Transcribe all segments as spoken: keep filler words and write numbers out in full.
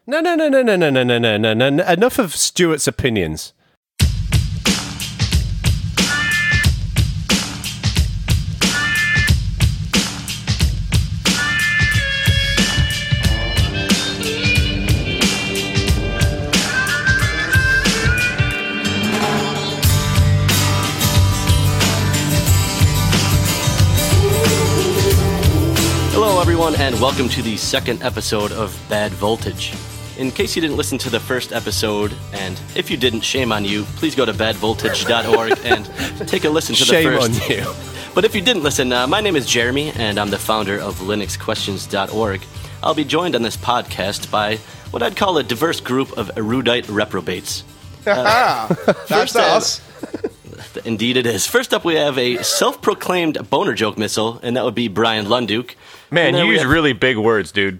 No, no, no, no, no, no, no, no, no, no, no. Enough of Stuart's opinions. Hello, everyone, and welcome to the second episode of Bad Voltage. In case you didn't listen to the first episode, and if you didn't, shame on you, please go to bad voltage dot org and take a listen to the Shame first. on you. But if you didn't listen, uh, my name is Jeremy, and I'm the founder of linux questions dot org. I'll be joined on this podcast by what I'd call a diverse group of erudite reprobates. Uh, That's us. Indeed it is. First up, we have a self-proclaimed boner joke missile, and that would be Brian Lunduke. Man, you use have... really big words, dude.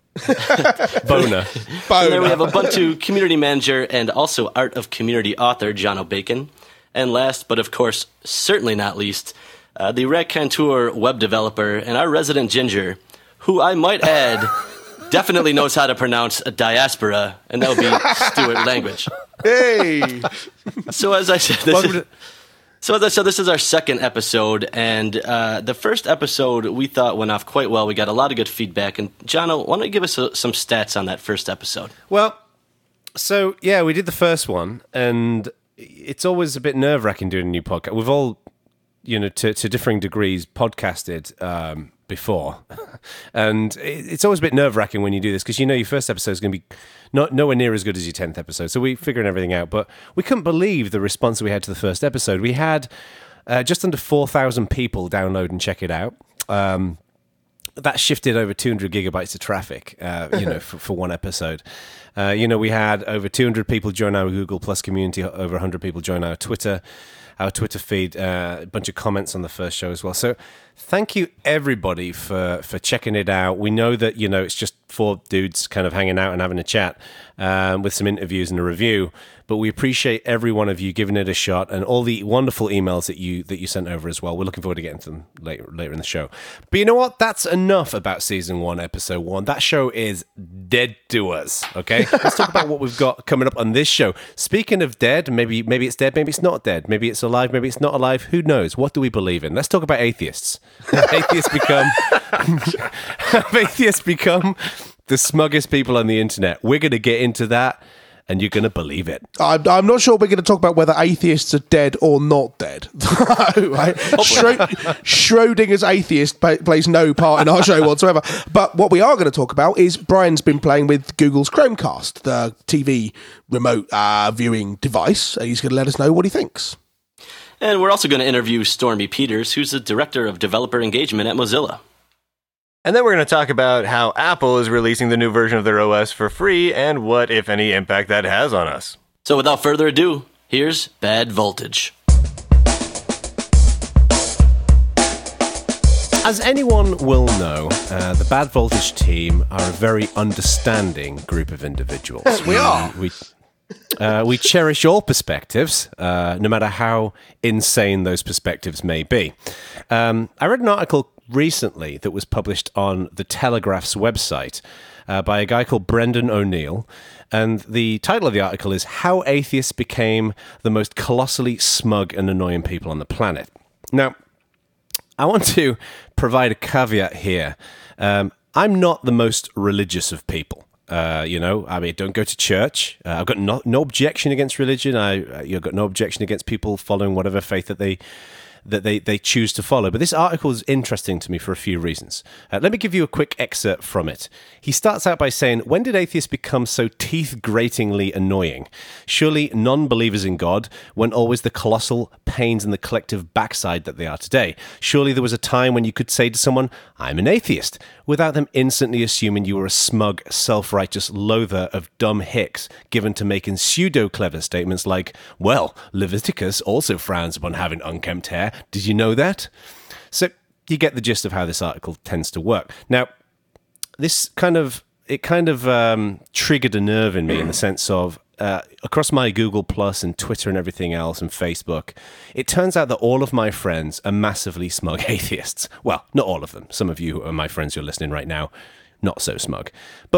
Boner. And then we have Ubuntu community manager and also Art of Community author John O'Bacon. And last, but of course, certainly not least, uh, the Raconteur web developer and our resident ginger, who I might add definitely knows how to pronounce a diaspora, and that would be Stuart Language. Hey! So as I said, this is... So as I said, this is our second episode, and uh, the first episode we thought went off quite well. We got a lot of good feedback, and Jono, why don't you give us uh, some stats on that first episode? Well, so yeah, we did the first one, and it's always a bit nerve-wracking doing a new podcast. We've all, you know, to, to differing degrees, podcasted um, before, and it's always a bit nerve-wracking when you do this because you know your first episode is going to be not nowhere near as good as your tenth episode. So we're figuring everything out, but we couldn't believe the response we had to the first episode. We had uh, just under four thousand people download and check it out. Um, that shifted over two hundred gigabytes of traffic, uh, you know, for, for one episode. Uh, you know, we had over two hundred people join our Google Plus community, over one hundred people join our Twitter, our Twitter feed, uh, a bunch of comments on the first show as well. So thank you, everybody, for, for checking it out. We know that, you know, it's just four dudes kind of hanging out and having a chat um, with some interviews and a review. But we appreciate every one of you giving it a shot and all the wonderful emails that you that you sent over as well. We're looking forward to getting to them later later in the show. But you know what? That's enough about season one, episode one. That show is dead to us. Okay, let's talk about what we've got coming up on this show. Speaking of dead, maybe maybe it's dead, maybe it's not dead, maybe it's alive, maybe it's not alive. Who knows? What do we believe in? Let's talk about atheists. atheists become atheists become the smuggest people on the internet. We're going to get into that. And you're going to believe it. I'm, I'm not sure we're going to talk about whether atheists are dead or not dead. right? Schro- Schrodinger's atheist pa- plays no part in our show whatsoever. But what we are going to talk about is Brian's been playing with Google's Chromecast, the T V remote uh, viewing device. He's going to let us know what he thinks. And we're also going to interview Stormy Peters, who's the Director of Developer Engagement at Mozilla. And then we're going to talk about how Apple is releasing the new version of their O S for free and what, if any, impact that has on us. So without further ado, here's Bad Voltage. As anyone will know, uh, the Bad Voltage team are a very understanding group of individuals. We are. We, uh, we cherish all perspectives, uh, no matter how insane those perspectives may be. Um, I read an article recently that was published on the Telegraph's website uh, by a guy called Brendan O'Neill, and the title of the article is How Atheists Became the Most Colossally Smug and Annoying People on the Planet. Now, I want to provide a caveat here. Um, I'm not the most religious of people. Uh, you know, I mean, don't go to church. Uh, I've got no, no objection against religion. I, I've got no objection against people following whatever faith that they that they, they choose to follow. But this article is interesting to me for a few reasons. Uh, let me give you a quick excerpt from it. He starts out by saying, when did atheists become so teeth-gratingly annoying? Surely non-believers in God weren't always the colossal pains in the collective backside that they are today. Surely there was a time when you could say to someone, I'm an atheist, without them instantly assuming you were a smug, self-righteous loather of dumb hicks given to making pseudo-clever statements like, well, Leviticus also frowns upon having unkempt hair. Did you know that? So you get the gist of how this article tends to work. Now, this kind of, it kind of um, triggered a nerve in me in the sense of, uh, across my Google Plus and Twitter and everything else and Facebook, it turns out that all of my friends are massively smug atheists. Well, not all of them. Some of you who are my friends who are listening right now, not so smug. But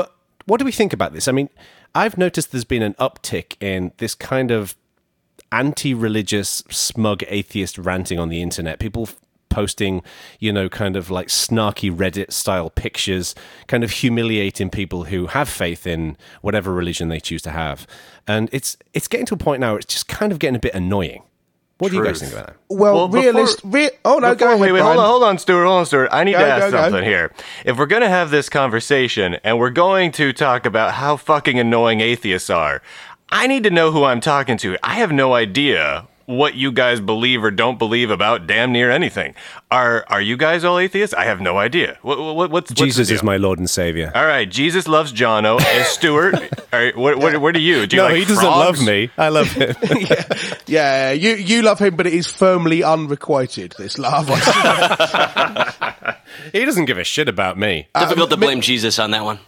what do we think about this? I mean, I've noticed there's been an uptick in this kind of anti-religious, smug atheist ranting on the internet. People f- posting, you know, kind of like snarky Reddit-style pictures, kind of humiliating people who have faith in whatever religion they choose to have. And it's it's getting to a point now where it's just kind of getting a bit annoying. What Truth. do you guys think about that? Well, Well, before- realist. Re- oh no, Before- go ahead. wait, wait, Brian. hold on, hold on, Stuart, hold on, Stuart. I need Go, to ask go, go. something here. If we're going to have this conversation and we're going to talk about how fucking annoying atheists are, I need to know who I'm talking to. I have no idea what you guys believe or don't believe about damn near anything. Are are you guys all atheists? I have no idea. What, what, what's Jesus what's the is deal? my Lord and Savior. All right, Jesus loves Jono. And Stuart, all right, what, what, what do you? Do you No, like he doesn't frogs? love me. I love him. Yeah, you you love him, but it is firmly unrequited. This love. He doesn't give a shit about me. Difficult to blame Jesus on that one.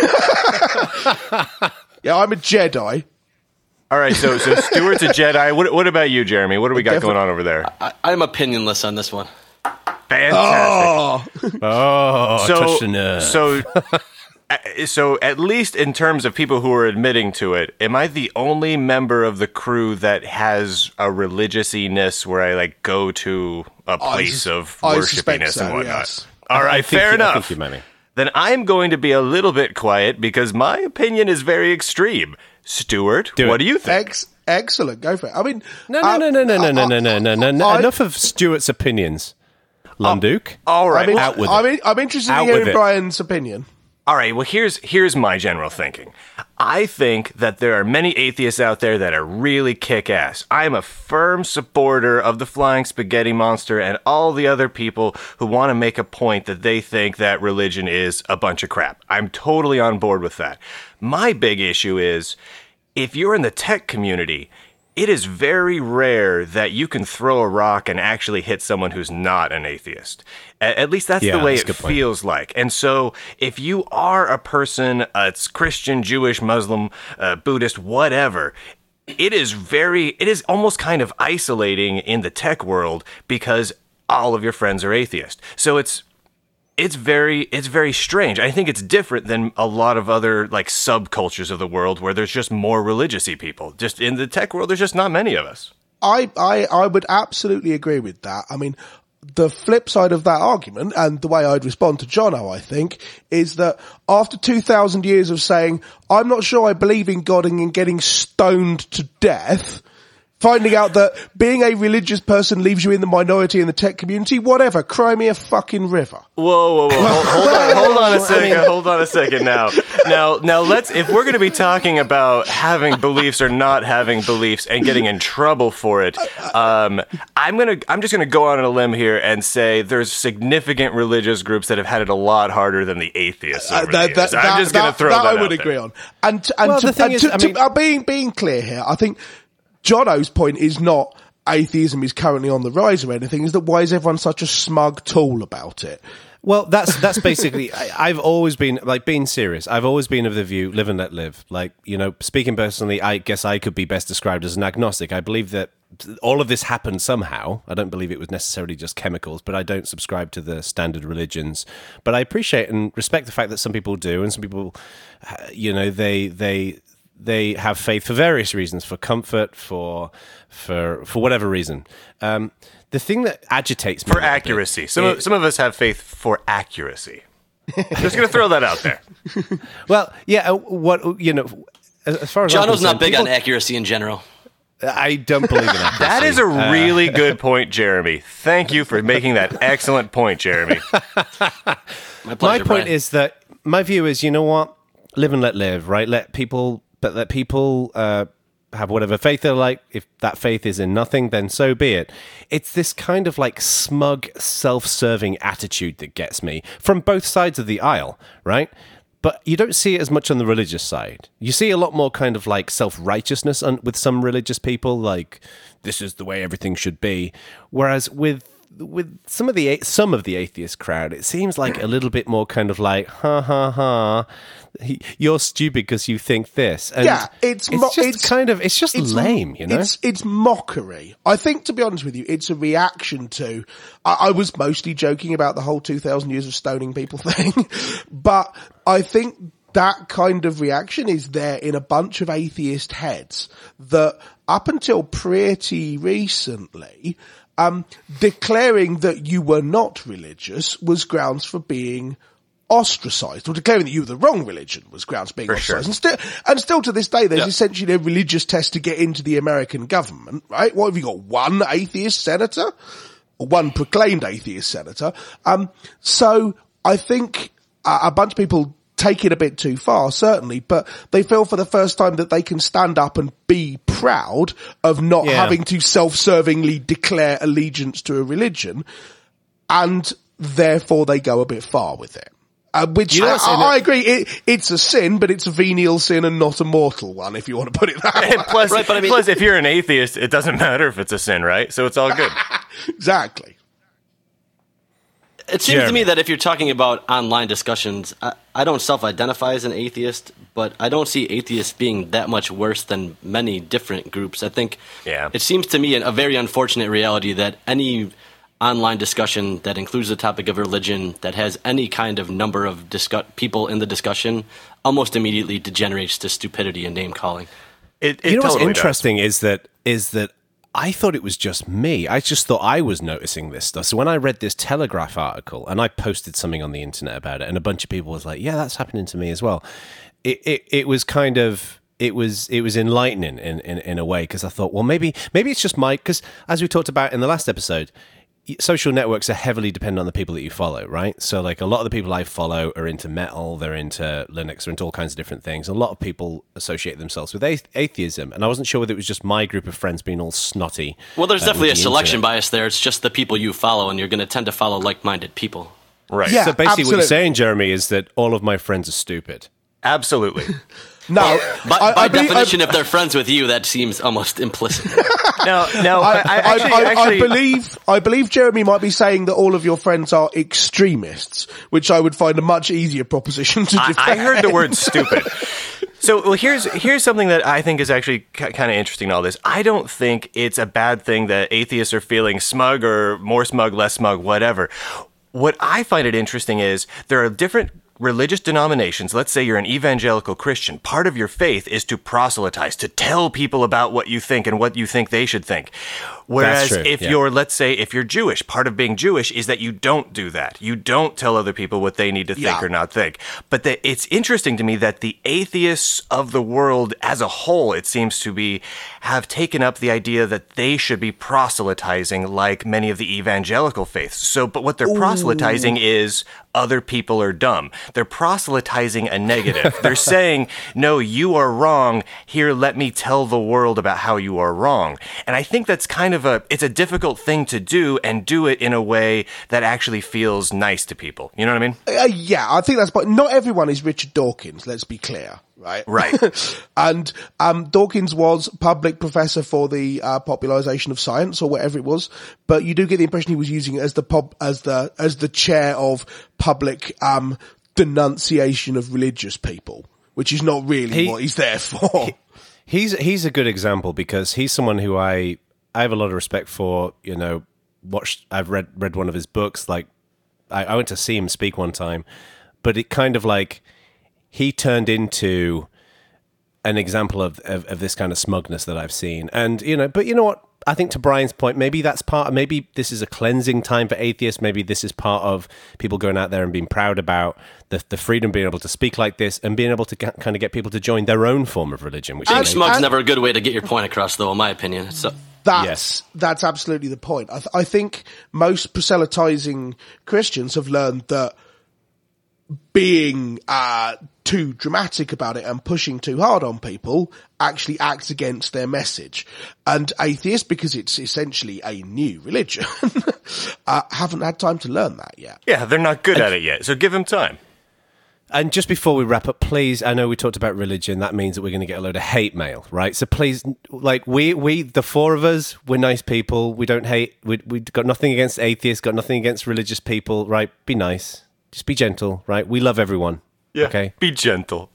Yeah, I'm a Jedi. All right, so so Stuart's a Jedi. What what about you, Jeremy? What do we got Definitely- going on over there? I, I'm opinionless on this one. Fantastic. Oh, Oh, so, touched a nerve. so, uh, so at least in terms of people who are admitting to it, am I the only member of the crew that has a religiousness where I like go to a place sus- of I suspect worshipiness so, and whatnot? yes. All right, I think fair you- I enough. think you're many. Then I'm going to be a little bit quiet because my opinion is very extreme. Stuart, Do what it. do you think? Ex- excellent. Go for it. I mean, No, uh, no, no, no, no, I- no, no, no, no, no, no. I- Enough of Stuart's opinions. Lunduke. All right. I'm, in- well- Out with I'm, it. in- I'm interested Out in with hearing it. Brian's opinion. All right, well, here's here's my general thinking. I think that there are many atheists out there that are really kick-ass. I'm a firm supporter of the Flying Spaghetti Monster and all the other people who want to make a point that they think that religion is a bunch of crap. I'm totally on board with that. My big issue is, if you're in the tech community, it is very rare that you can throw a rock and actually hit someone who's not an atheist. A- At least that's Yeah, the way that's a it good point. feels like. And so if you are a person, uh, it's Christian, Jewish, Muslim, uh, Buddhist, whatever, it is very, it is almost kind of isolating in the tech world because all of your friends are atheist. So it's, it's very it's very strange. I think it's different than a lot of other like subcultures of the world where there's just more religious-y people. Just in the tech world, there's just not many of us. I, I, I would absolutely agree with that. I mean, the flip side of that argument, and the way I'd respond to Jono, I think, is that after two thousand years of saying, I'm not sure I believe in God and in getting stoned to death, finding out that being a religious person leaves you in the minority in the tech community, whatever, cry me a fucking river. Whoa, whoa, whoa! Hold, hold on, hold on a second. Hold on a second. Now, now, now, let's. If we're going to be talking about having beliefs or not having beliefs and getting in trouble for it, um, I'm gonna. I'm just gonna go on a limb here and say there's significant religious groups that have had it a lot harder than the atheists over Uh, the that, years. that, I'm that, just gonna that- throw that that, I would out agree there. on. And, to- and Well, to, the thing and is, to, I to- mean- uh, being being clear here, I think Jono's point is not atheism is currently on the rise or anything. Is that why is everyone such a smug tool about it? Well, that's that's basically. I, I've always been like being serious. I've always been of the view, live and let live. Like, you know, speaking personally, I guess I could be best described as an agnostic. I believe that all of this happened somehow. I don't believe it was necessarily just chemicals, but I don't subscribe to the standard religions. But I appreciate and respect the fact that some people do, and some people, uh, you know, they they. They have faith for various reasons, for comfort, for for for whatever reason. Um, the thing that agitates me For a little bit accuracy. Some is- of, some of us have faith for accuracy. Just gonna throw that out there. Well, yeah. uh, What you know, as, as far as I'm Jono's not concerned, big on people- accuracy in general. I don't believe in accuracy. That is a Uh, really good point, Jeremy. Thank you for making that excellent point, Jeremy. My pleasure, my point Brian. is that my view is, you know what, live and let live, right? Let people, but let people uh, have whatever faith they like. If that faith is in nothing, then so be it. It's this kind of like smug, self-serving attitude that gets me from both sides of the aisle, right? But you don't see it as much on the religious side. You see a lot more kind of like self-righteousness un- with some religious people, like this is the way everything should be. Whereas with with some of the a- some of the atheist crowd, it seems like a little bit more kind of like, ha ha ha, he- you're stupid because you think this. And Yeah, it's it's mo- just it's- kind of it's just It's lame, you know. It's it's mockery. I think, to be honest with you, it's a reaction to. I, I was mostly joking about the whole two thousand years of stoning people thing, but I think that kind of reaction is there in a bunch of atheist heads that up until pretty recently, um, declaring that you were not religious was grounds for being ostracized, or declaring that you were the wrong religion was grounds for being For ostracized. sure. And, still, and still to this day, there's Yeah. essentially a religious test to get into the American government, right? What have you got? One atheist senator? Or one proclaimed atheist senator? Um, so I think uh, a bunch of people take it a bit too far, certainly, but they feel for the first time that they can stand up and be proud of not Yeah. having to self-servingly declare allegiance to a religion, and therefore they go a bit far with it. Uh, which You know I, what's in I, I it? agree, it, it's a sin, but it's a venial sin and not a mortal one, if you want to put it that way. And plus, Right, but I mean- plus, if you're an atheist, it doesn't matter if it's a sin, right? So it's all good. Exactly. It seems to Jeremy. me that if you're talking about online discussions, I, I don't self-identify as an atheist, but I don't see atheists being that much worse than many different groups. I think Yeah. it seems to me a very unfortunate reality that any online discussion that includes the topic of religion, that has any kind of number of discuss- people in the discussion, almost immediately degenerates to stupidity and name-calling. It, it You know totally what's does. interesting is that is that I thought it was just me. I just thought I was noticing this stuff. So when I read this Telegraph article and I posted something on the internet about it, and a bunch of people was like, "Yeah, that's happening to me as well." It it, it was kind of it was it was enlightening in in, in a way, because I thought, well, maybe maybe it's just my, because as we talked about in the last episode, social networks are heavily dependent on the people that you follow, right? So like a lot of the people I follow are into metal, they're into Linux, they're into all kinds of different things. A lot of people associate themselves with athe- atheism, and I wasn't sure whether it was just my group of friends being all snotty. Well, there's uh, definitely a with the selection internet. bias there. It's just the people you follow, and you're going to tend to follow like-minded people. Right. Yeah. So basically what absolutely. you're saying, Jeremy, is that all of my friends are stupid. Absolutely. No, By, I- by I believe- definition, I- if they're friends with you, that seems almost implicit. No, no. I, I, I I, actually, I, actually, I believe I believe Jeremy might be saying that all of your friends are extremists, which I would find a much easier proposition to I, defend. I heard the word stupid. So, well, here's here's something that I think is actually k- kind of interesting in all this. I don't think it's a bad thing that atheists are feeling smug or more smug, less smug, whatever. What I find it interesting is there are different religious denominations. Let's say you're an evangelical Christian. Part of your faith is to proselytize, to tell people about what you think and what you think they should think. Whereas That's true, if yeah. you're, let's say, if you're Jewish, part of being Jewish is that you don't do that. You don't tell other people what they need to think Yeah. or not think. But the, it's interesting to me that the atheists of the world as a whole, it seems to be, have taken up the idea that they should be proselytizing like many of the evangelical faiths. So, but what they're proselytizing is other people are dumb. They're proselytizing a negative. They're saying, no, you are wrong. Here, let me tell the world about how you are wrong. And I think that's kind of a, it's a difficult thing to do, and do it in a way that actually feels nice to people. You know what I mean? Uh, yeah, I think that's. But not everyone is Richard Dawkins. Let's be clear, right? Right. And um, Dawkins was public professor for the uh, popularization of science, or whatever it was. But you do get the impression he was using it as the pub, as the as the chair of public um, denunciation of religious people, which is not really He- what he's there for. He's he's a good example, because he's someone who I I have a lot of respect for. You know, watched I've read read one of his books. Like I, I went to see him speak one time, but it kind of like he turned into an example of, of of this kind of smugness that I've seen. And you know, but you know what? I think to Brian's point, maybe that's part. Maybe this is a cleansing time for atheists. Maybe this is part of people going out there and being proud about the the freedom, being able to speak like this, and being able to get, kind of get people to join their own form of religion. Which Being is smug's and- never a good way to get your point across, though, in my opinion. So, That's Yes. that's absolutely the point. I, th- I think most proselytizing Christians have learned that being uh, too dramatic about it and pushing too hard on people actually acts against their message. And atheists, because it's essentially a new religion, uh, haven't had time to learn that yet. Yeah, they're not good at it yet, so give them time. And just before we wrap up, please, I know we talked about religion. That means that we're going to get a load of hate mail, right? So please, like we, we, the four of us, we're nice people. We don't hate. We, we got nothing against atheists. Got nothing against religious people, right? Be nice. Just be gentle, right? We love everyone. Yeah, Okay. be gentle.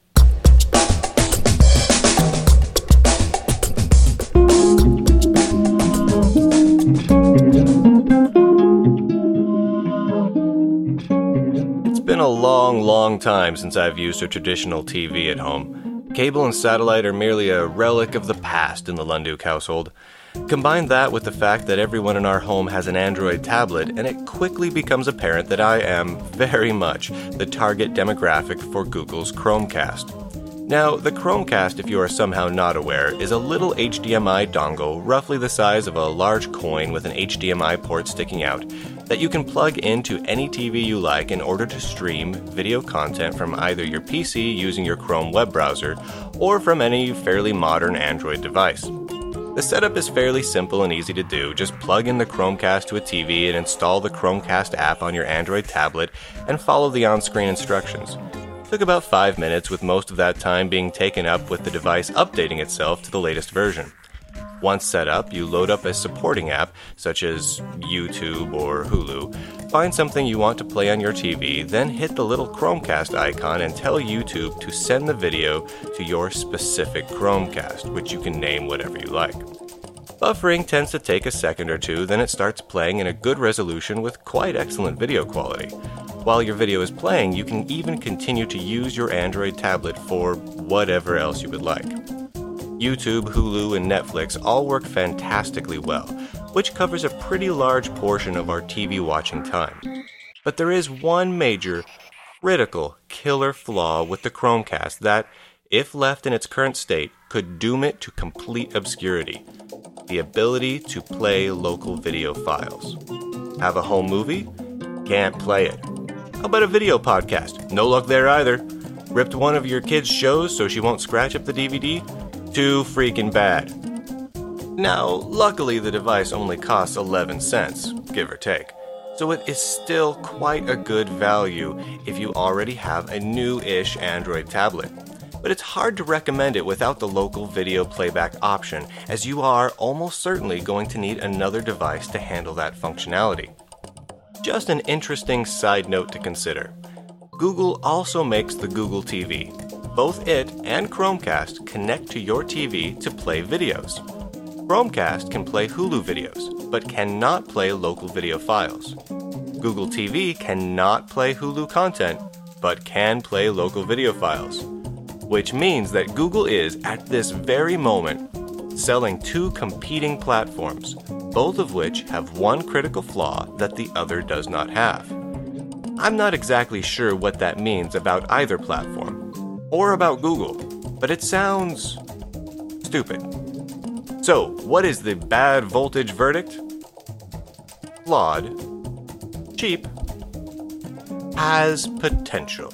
It's been a long long, long time since I've used a traditional T V at home. Cable and satellite are merely a relic of the past in the Lunduk household. Combine that with the fact that everyone in our home has an Android tablet, and it quickly becomes apparent that I am very much the target demographic for Google's Chromecast. Now, the Chromecast, if you are somehow not aware, is a little H D M I dongle roughly the size of a large coin with an H D M I port sticking out that you can plug into any T V you like in order to stream video content from either your P C using your Chrome web browser or from any fairly modern Android device. The setup is fairly simple and easy to do. Just plug in the Chromecast to a T V and install the Chromecast app on your Android tablet and follow the on-screen instructions. It took about five minutes, with most of that time being taken up with the device updating itself to the latest version. Once set up, you load up a supporting app, such as YouTube or Hulu, find something you want to play on your T V, then hit the little Chromecast icon and tell YouTube to send the video to your specific Chromecast, which you can name whatever you like. Buffering tends to take a second or two, then it starts playing in a good resolution with quite excellent video quality. While your video is playing, you can even continue to use your Android tablet for whatever else you would like. YouTube, Hulu, and Netflix all work fantastically well, which covers a pretty large portion of our T V watching time. But there is one major, critical, killer flaw with the Chromecast that, if left in its current state, could doom it to complete obscurity: the ability to play local video files. Have a home movie? Can't play it. How about a video podcast? No luck there either. Ripped one of your kids' shows so she won't scratch up the D V D? Too freaking bad. Now, luckily the device only costs eleven cents, give or take, so it is still quite a good value if you already have a new-ish Android tablet. But it's hard to recommend it without the local video playback option, as you are almost certainly going to need another device to handle that functionality. Just an interesting side note to consider. Google also makes the Google T V. Both it and Chromecast connect to your T V to play videos. Chromecast can play Hulu videos, but cannot play local video files. Google T V cannot play Hulu content, but can play local video files. Which means that Google is, at this very moment, selling two competing platforms, both of which have one critical flaw that the other does not have. I'm not exactly sure what that means about either platform, or about Google, but it sounds stupid. So, what is the bad voltage verdict? Flawed, cheap, has potential.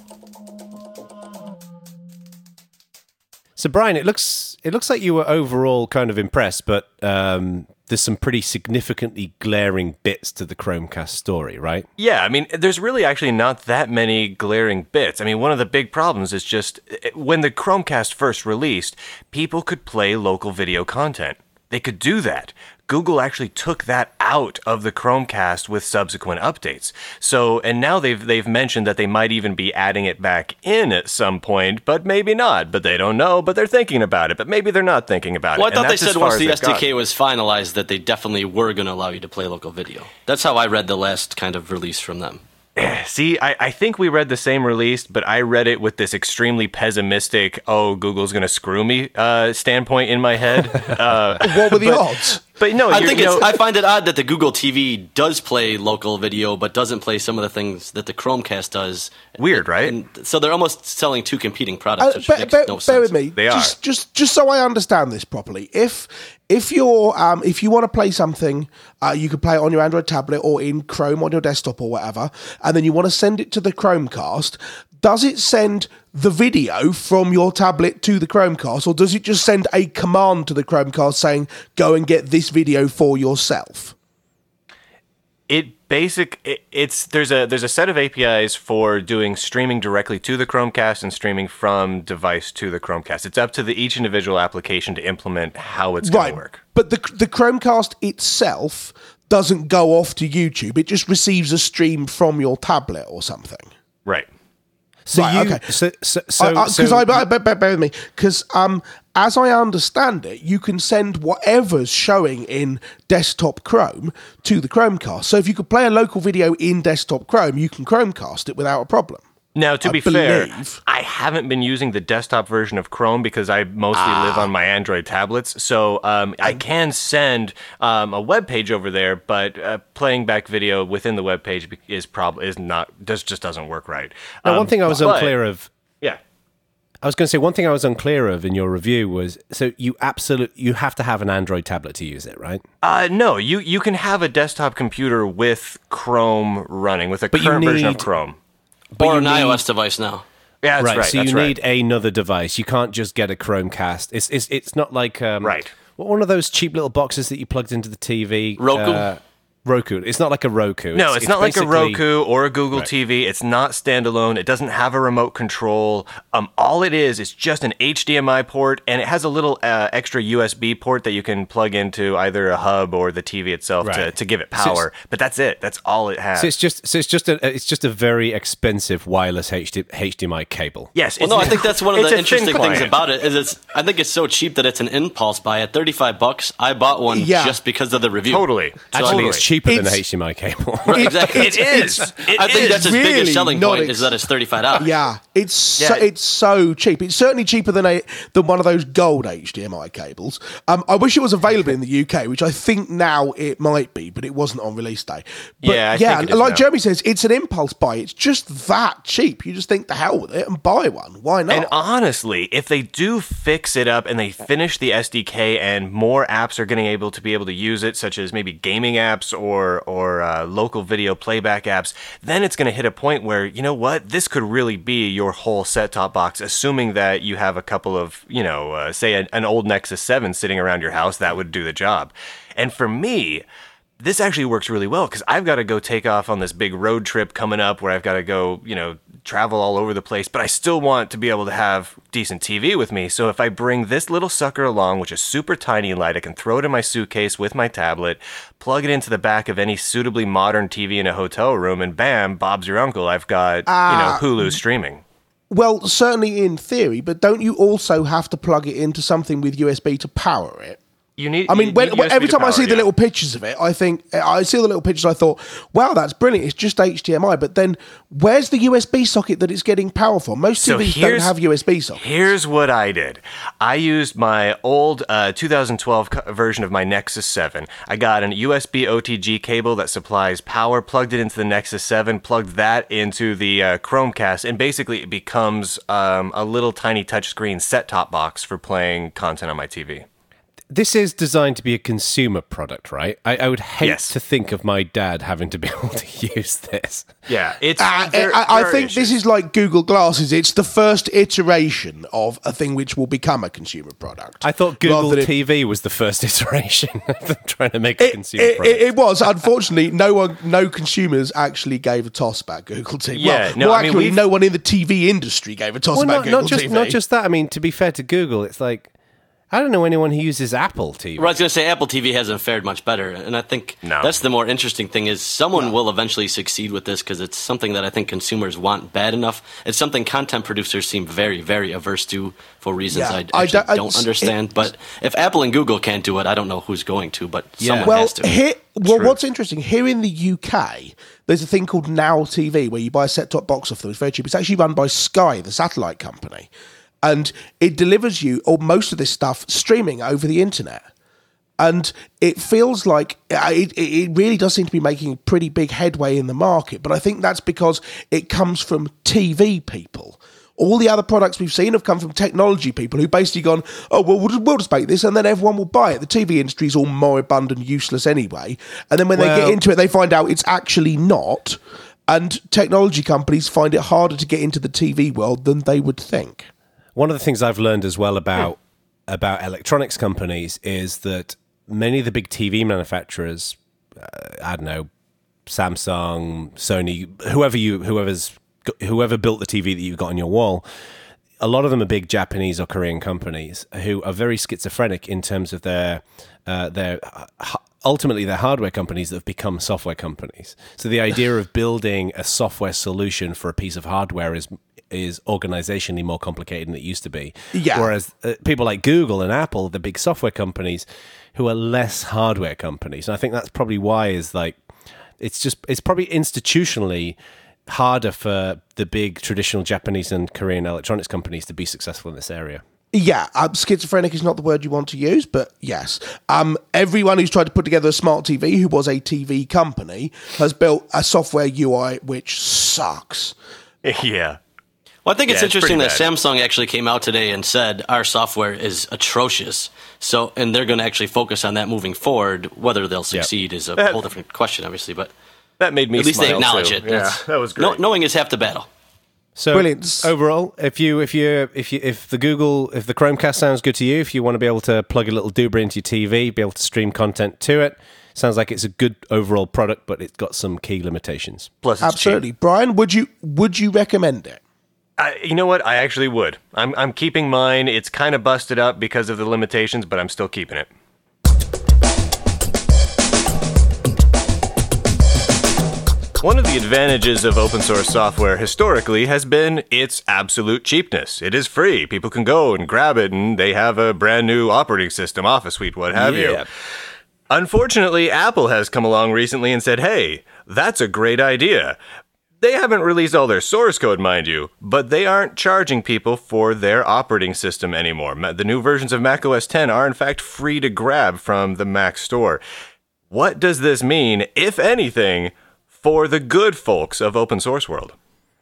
So, Brian, it looks it looks like you were overall kind of impressed, but um, there's some pretty significantly glaring bits to the Chromecast story, right? Yeah, I mean, there's really actually not that many glaring bits. I mean, one of the big problems is just when the Chromecast first released, people could play local video content. They could do that. Google actually took that out of the Chromecast with subsequent updates. So, and now they've they've mentioned that they might even be adding it back in at some point, but maybe not. But they don't know, but they're thinking about it. But maybe they're not thinking about well, it. Well, I thought they said once the S D K was finalized that they definitely were going to allow you to play local video. That's how I read the last kind of release from them. See, I, I think we read the same release, but I read it with this extremely pessimistic, oh, Google's going to screw me uh, standpoint in my head. Uh, what were the but, odds? But no, I think you know, it's, I find it odd that the Google T V does play local video, but doesn't play some of the things that the Chromecast does. Weird, right? And so they're almost selling two competing products, Uh, which bear, makes bear, no bear sense. with me. They just, are. just, just so I understand this properly. If if you're um, if you want to play something, uh, you could play it on your Android tablet or in Chrome on your desktop or whatever, and then you want to send it to the Chromecast. Does it send the video from your tablet to the Chromecast, or does it just send a command to the Chromecast saying, go and get this video for yourself? It basic it, it's there's a there's a set of A P Is for doing streaming directly to the Chromecast and streaming from device to the Chromecast. It's up to the each individual application to implement how it's going Right, to work. but the the Chromecast itself doesn't go off to YouTube. It just receives a stream from your tablet or something. Right. So Right, you, okay. so so so, Because so I, I, I, bear, bear with me, because um, as I understand it, you can send whatever's showing in desktop Chrome to the Chromecast. So if you could play a local video in desktop Chrome, you can Chromecast it without a problem. Now, to I be fair, believe. I haven't been using the desktop version of Chrome because I mostly Ah. live on my Android tablets. So um, I can send um, a web page over there, but uh, playing back video within the web page is probably is not does just doesn't work right. Now, Um, one thing I was but- unclear of. Yeah. I was going to say one thing I was unclear of in your review was so you absolute you have to have an Android tablet to use it, right? Uh, no, you, you can have a desktop computer with Chrome running, with a But you current version of need- Chrome. or you an need- iOS device now. Yeah, that's right. right. So that's you right. need another device. You can't just get a Chromecast. It's it's it's not like um, Right. What one of those cheap little boxes that you plugged into the T V? Roku? Uh, Roku. It's not like a Roku. No, it's, not like a basically- Roku or a Google T V. It's not standalone. It doesn't have a remote control. Um, all it is is just an H D M I port, and it has a little uh, extra U S B port that you can plug into either a hub or the T V itself to, Right. to give it So it's- power. But that's it. That's all it has. So it's just so it's just a it's just a very expensive wireless H D, H D M I cable. yes. Well, it's, no, I think that's one of it's the a thin interesting things client. about it is it's. I think it's so cheap that it's an impulse buy. At thirty-five bucks, I bought one Yeah. just because of the review. Totally. Actually, Totally. it's cheaper than a It's- H D M I cable. Right, exactly. It is. It I think is. that's its really biggest selling not point ex- is that it's thirty-five dollars. Yeah, it's so, Yeah. it's so cheap. It's certainly cheaper than a than one of those gold H D M I cables. Um, I wish it was available in the U K, which I think now it might be, but it wasn't on release day. But Yeah, I yeah, think it is like now. Jeremy says, it's an impulse buy. It's just that cheap. You just think the hell with it and buy one. Why not? And honestly, if they do fix it up and they finish the S D K and more apps are getting able to be able to use it, such as maybe gaming apps or or uh, local video playback apps, then it's going to hit a point where, you know what, this could really be your whole set-top box, assuming that you have a couple of, you know, uh, say an, an old Nexus seven sitting around your house, that would do the job. And for me, this actually works really well because I've got to go take off on this big road trip coming up where I've got to go, you know, travel all over the place, but I still want to be able to have decent T V with me. So if I bring this little sucker along, which is super tiny and light, I can throw it in my suitcase with my tablet, plug it into the back of any suitably modern T V in a hotel room, and bam, Bob's your uncle. I've got, you know, Hulu streaming. Well, certainly in theory, but don't you also have to plug it into something with U S B to power it? You need. I mean, you when, need U S B every to time I power see it, the yeah. little pictures of it, I think I see the little pictures. I thought, "Wow, that's brilliant! It's just H D M I." But then, where's the U S B socket that it's getting power from? Most So T Vs don't here's- have U S B sockets. Here's what I did. I used my old uh, two thousand twelve co- version of my Nexus seven. I got an U S B O T G cable that supplies power, plugged it into the Nexus seven, plugged that into the uh, Chromecast, and basically it becomes um, a little tiny touchscreen set-top box for playing content on my T V. This is designed to be a consumer product, right? I, I would hate Yes. to think of my dad having to be able to use this. Yeah, it's. Uh, there- I, I there are think this issues. is like Google Glasses. It's the first iteration of a thing which will become a consumer product. I thought Rather Google than it- T V was the first iteration of them trying to make a It, consumer it, product. it, it was. Unfortunately, no one, no consumers actually gave a toss about Google T V. Yeah, well, no, more I mean, accurately, we've- no one in the T V industry gave a toss well, about not, Google not just T V. not just that. I mean, to be fair to Google, it's like I don't know anyone who uses Apple T V. Well, I was going to say Apple T V hasn't fared much better, and I think No. that's the more interesting thing is someone will eventually succeed with this because it's something that I think consumers want bad enough. It's something content producers seem very, very averse to for reasons Yeah, I I actually don't- I- don't understand. But if Apple and Google can't do it, I don't know who's going to, but someone Well, has to. here, well, True. what's interesting here in the U K, there's a thing called Now T V where you buy a set-top box off them. It's very cheap. It's actually run by Sky, the satellite company, and it delivers you or most of this stuff streaming over the internet. And it feels like it, it really does seem to be making pretty big headway in the market. But I think that's because it comes from T V people. All the other products we've seen have come from technology people who basically gone, oh, well, we'll just, we'll just make this and then everyone will buy it. The T V industry is all moribund and useless anyway. And then when they Well- get into it, they find out it's actually not. And technology companies find it harder to get into the T V world than they would think. One of the things I've learned as well about about electronics companies is that many of the big T V manufacturers, uh, I don't know, Samsung, Sony, whoever you, whoever's, whoever built the T V that you've got on your wall, a lot of them are big Japanese or Korean companies who are very schizophrenic in terms of their uh, their uh, ultimately they're hardware companies that have become software companies. So the idea of building a software solution for a piece of hardware is is organizationally more complicated than it used to be. Yeah. Whereas uh, people like Google and Apple, the big software companies, who are less hardware companies, and I think that's probably why is like it's just it's probably institutionally harder for the big traditional Japanese and Korean electronics companies to be successful in this area. Yeah, um, schizophrenic is not the word you want to use, but yes. Um, everyone who's tried to put together a smart T V, who was a T V company, has built a software U I which sucks. Yeah. Well, I think it's Yeah, it's interesting that pretty bad. Samsung actually came out today and said our software is atrocious. So, and they're going to actually focus on that moving forward. Whether they'll succeed is a That- whole different question, obviously. But That made me at least they smile, acknowledge too. it. Yeah, That's- that was great. know- knowing is half the battle. So Brilliant. overall, if you if you if you if the Google if the Chromecast sounds good to you, if you want to be able to plug a little Dubra into your T V, be able to stream content to it, sounds like it's a good overall product, but it's got some key limitations. Plus, it's Absolutely. cheap. Brian, would you would you recommend it? I, you know what? I actually would. I'm I'm keeping mine. It's kind of busted up because of the limitations, but I'm still keeping it. One of the advantages of open source software historically has been its absolute cheapness. It is free. People can go and grab it, and they have a brand new operating system, Office Suite, what have you. Yeah. Unfortunately, Apple has come along recently and said, hey, that's a great idea. They haven't released all their source code, mind you, but they aren't charging people for their operating system anymore. Ma- The new versions of Mac O S ten are, in fact, free to grab from the Mac store. What does this mean, if anything, for the good folks of open source world?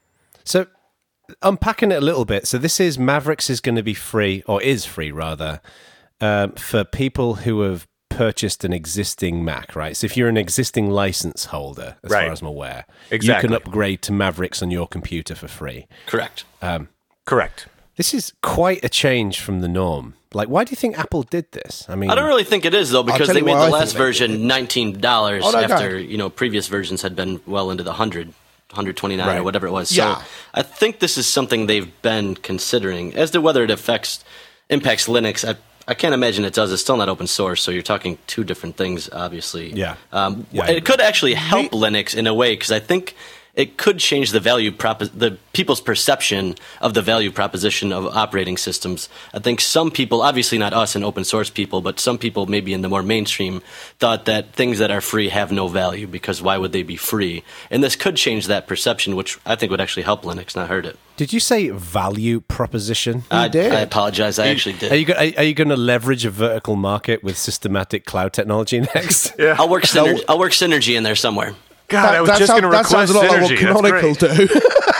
So unpacking it a little bit. So this is Mavericks is going to be free, or is free rather, um, for people who have purchased an existing Mac, right? So if you're an existing license holder, as Right. far as I'm aware, Exactly. you can upgrade to Mavericks on your computer for free. Correct. Correct. This is quite a change from the norm. Like, why do you think Apple did this? I mean, I don't really think it is, though, because tell they you made why the I last think they version nineteen dollars Oh, no, go after, ahead. you know, previous versions had been well into the one hundred, one hundred twenty-nine Right. or whatever it was. Yeah. So I think this is something they've been considering. As to whether it affects, impacts Linux, I, I can't imagine it does. It's still not open source, so you're talking two different things, obviously. Yeah. Um, Yeah, I it could actually help Linux in a way, because I think it could change the value prop the people's perception of the value proposition of operating systems. I think some people, obviously not us and open source people, but some people maybe in the more mainstream thought that things that are free have no value, because why would they be free? And this could change that perception, which I think would actually help Linux, not hurt it. did you say value proposition? I, did. I apologize. I actually Are did. you, go- are are you going to leverage a vertical market with systematic cloud technology next? I'll work synergy, I'll work synergy in there somewhere. God, I was just sound- going to that sounds request a lot like what synergy. That's Canonical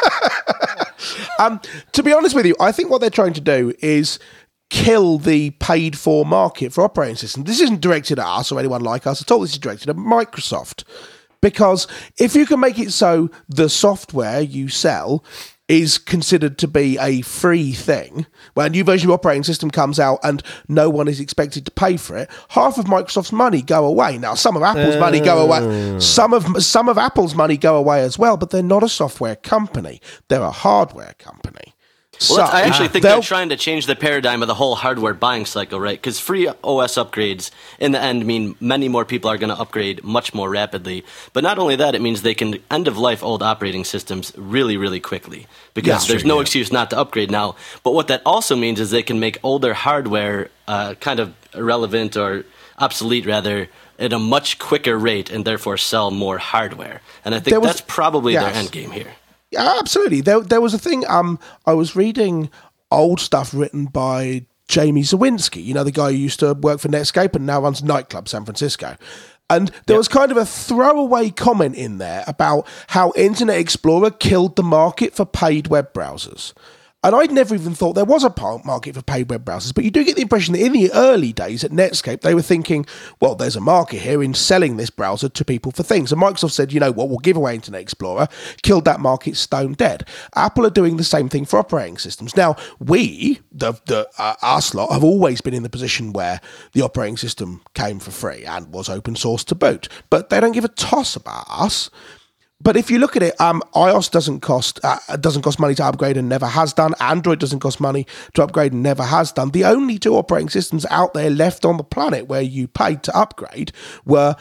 great. do. um, to be honest with you, I think what they're trying to do is kill the paid-for market for operating systems. This isn't directed at us or anyone like us at all. This is directed at Microsoft. Because if you can make it so the software you sell is considered to be a free thing, when a new version of your operating system comes out and no one is expected to pay for it, half of Microsoft's money go away. Now, some of Apple's money go away. Some of some of Apple's money go away as well, but they're not a software company. They're a hardware company. Well, that's, I actually think they'll- they're trying to change the paradigm of the whole hardware buying cycle, right? Because free O S upgrades, in the end, mean many more people are going to upgrade much more rapidly. But not only that, it means they can end-of-life old operating systems really, really quickly. Because That's there's true, no yeah. excuse not to upgrade now. But what that also means is they can make older hardware uh, kind of irrelevant or obsolete, rather, at a much quicker rate, and therefore sell more hardware. And I think There was- that's probably yes. their end game here. Yeah, absolutely. There, there was a thing. Um, I was reading old stuff written by Jamie Zawinski. You know, the guy who used to work for Netscape and now runs a nightclub San Francisco. And there was kind of a throwaway comment in there about how Internet Explorer killed the market for paid web browsers. And I'd never even thought there was a pa- market for paid web browsers, but you do get the impression that in the early days at Netscape, they were thinking, well, there's a market here in selling this browser to people for things. And Microsoft said, you know what, we'll give away Internet Explorer, killed that market stone dead. Apple are doing the same thing for operating systems. Now, we, the, the uh, us lot, have always been in the position where the operating system came for free and was open source to boot, but they don't give a toss about us. But if you look at it, um, iOS doesn't cost uh, doesn't cost money to upgrade and never has done. Android doesn't cost money to upgrade and never has done. The only two operating systems out there left on the planet where you paid to upgrade were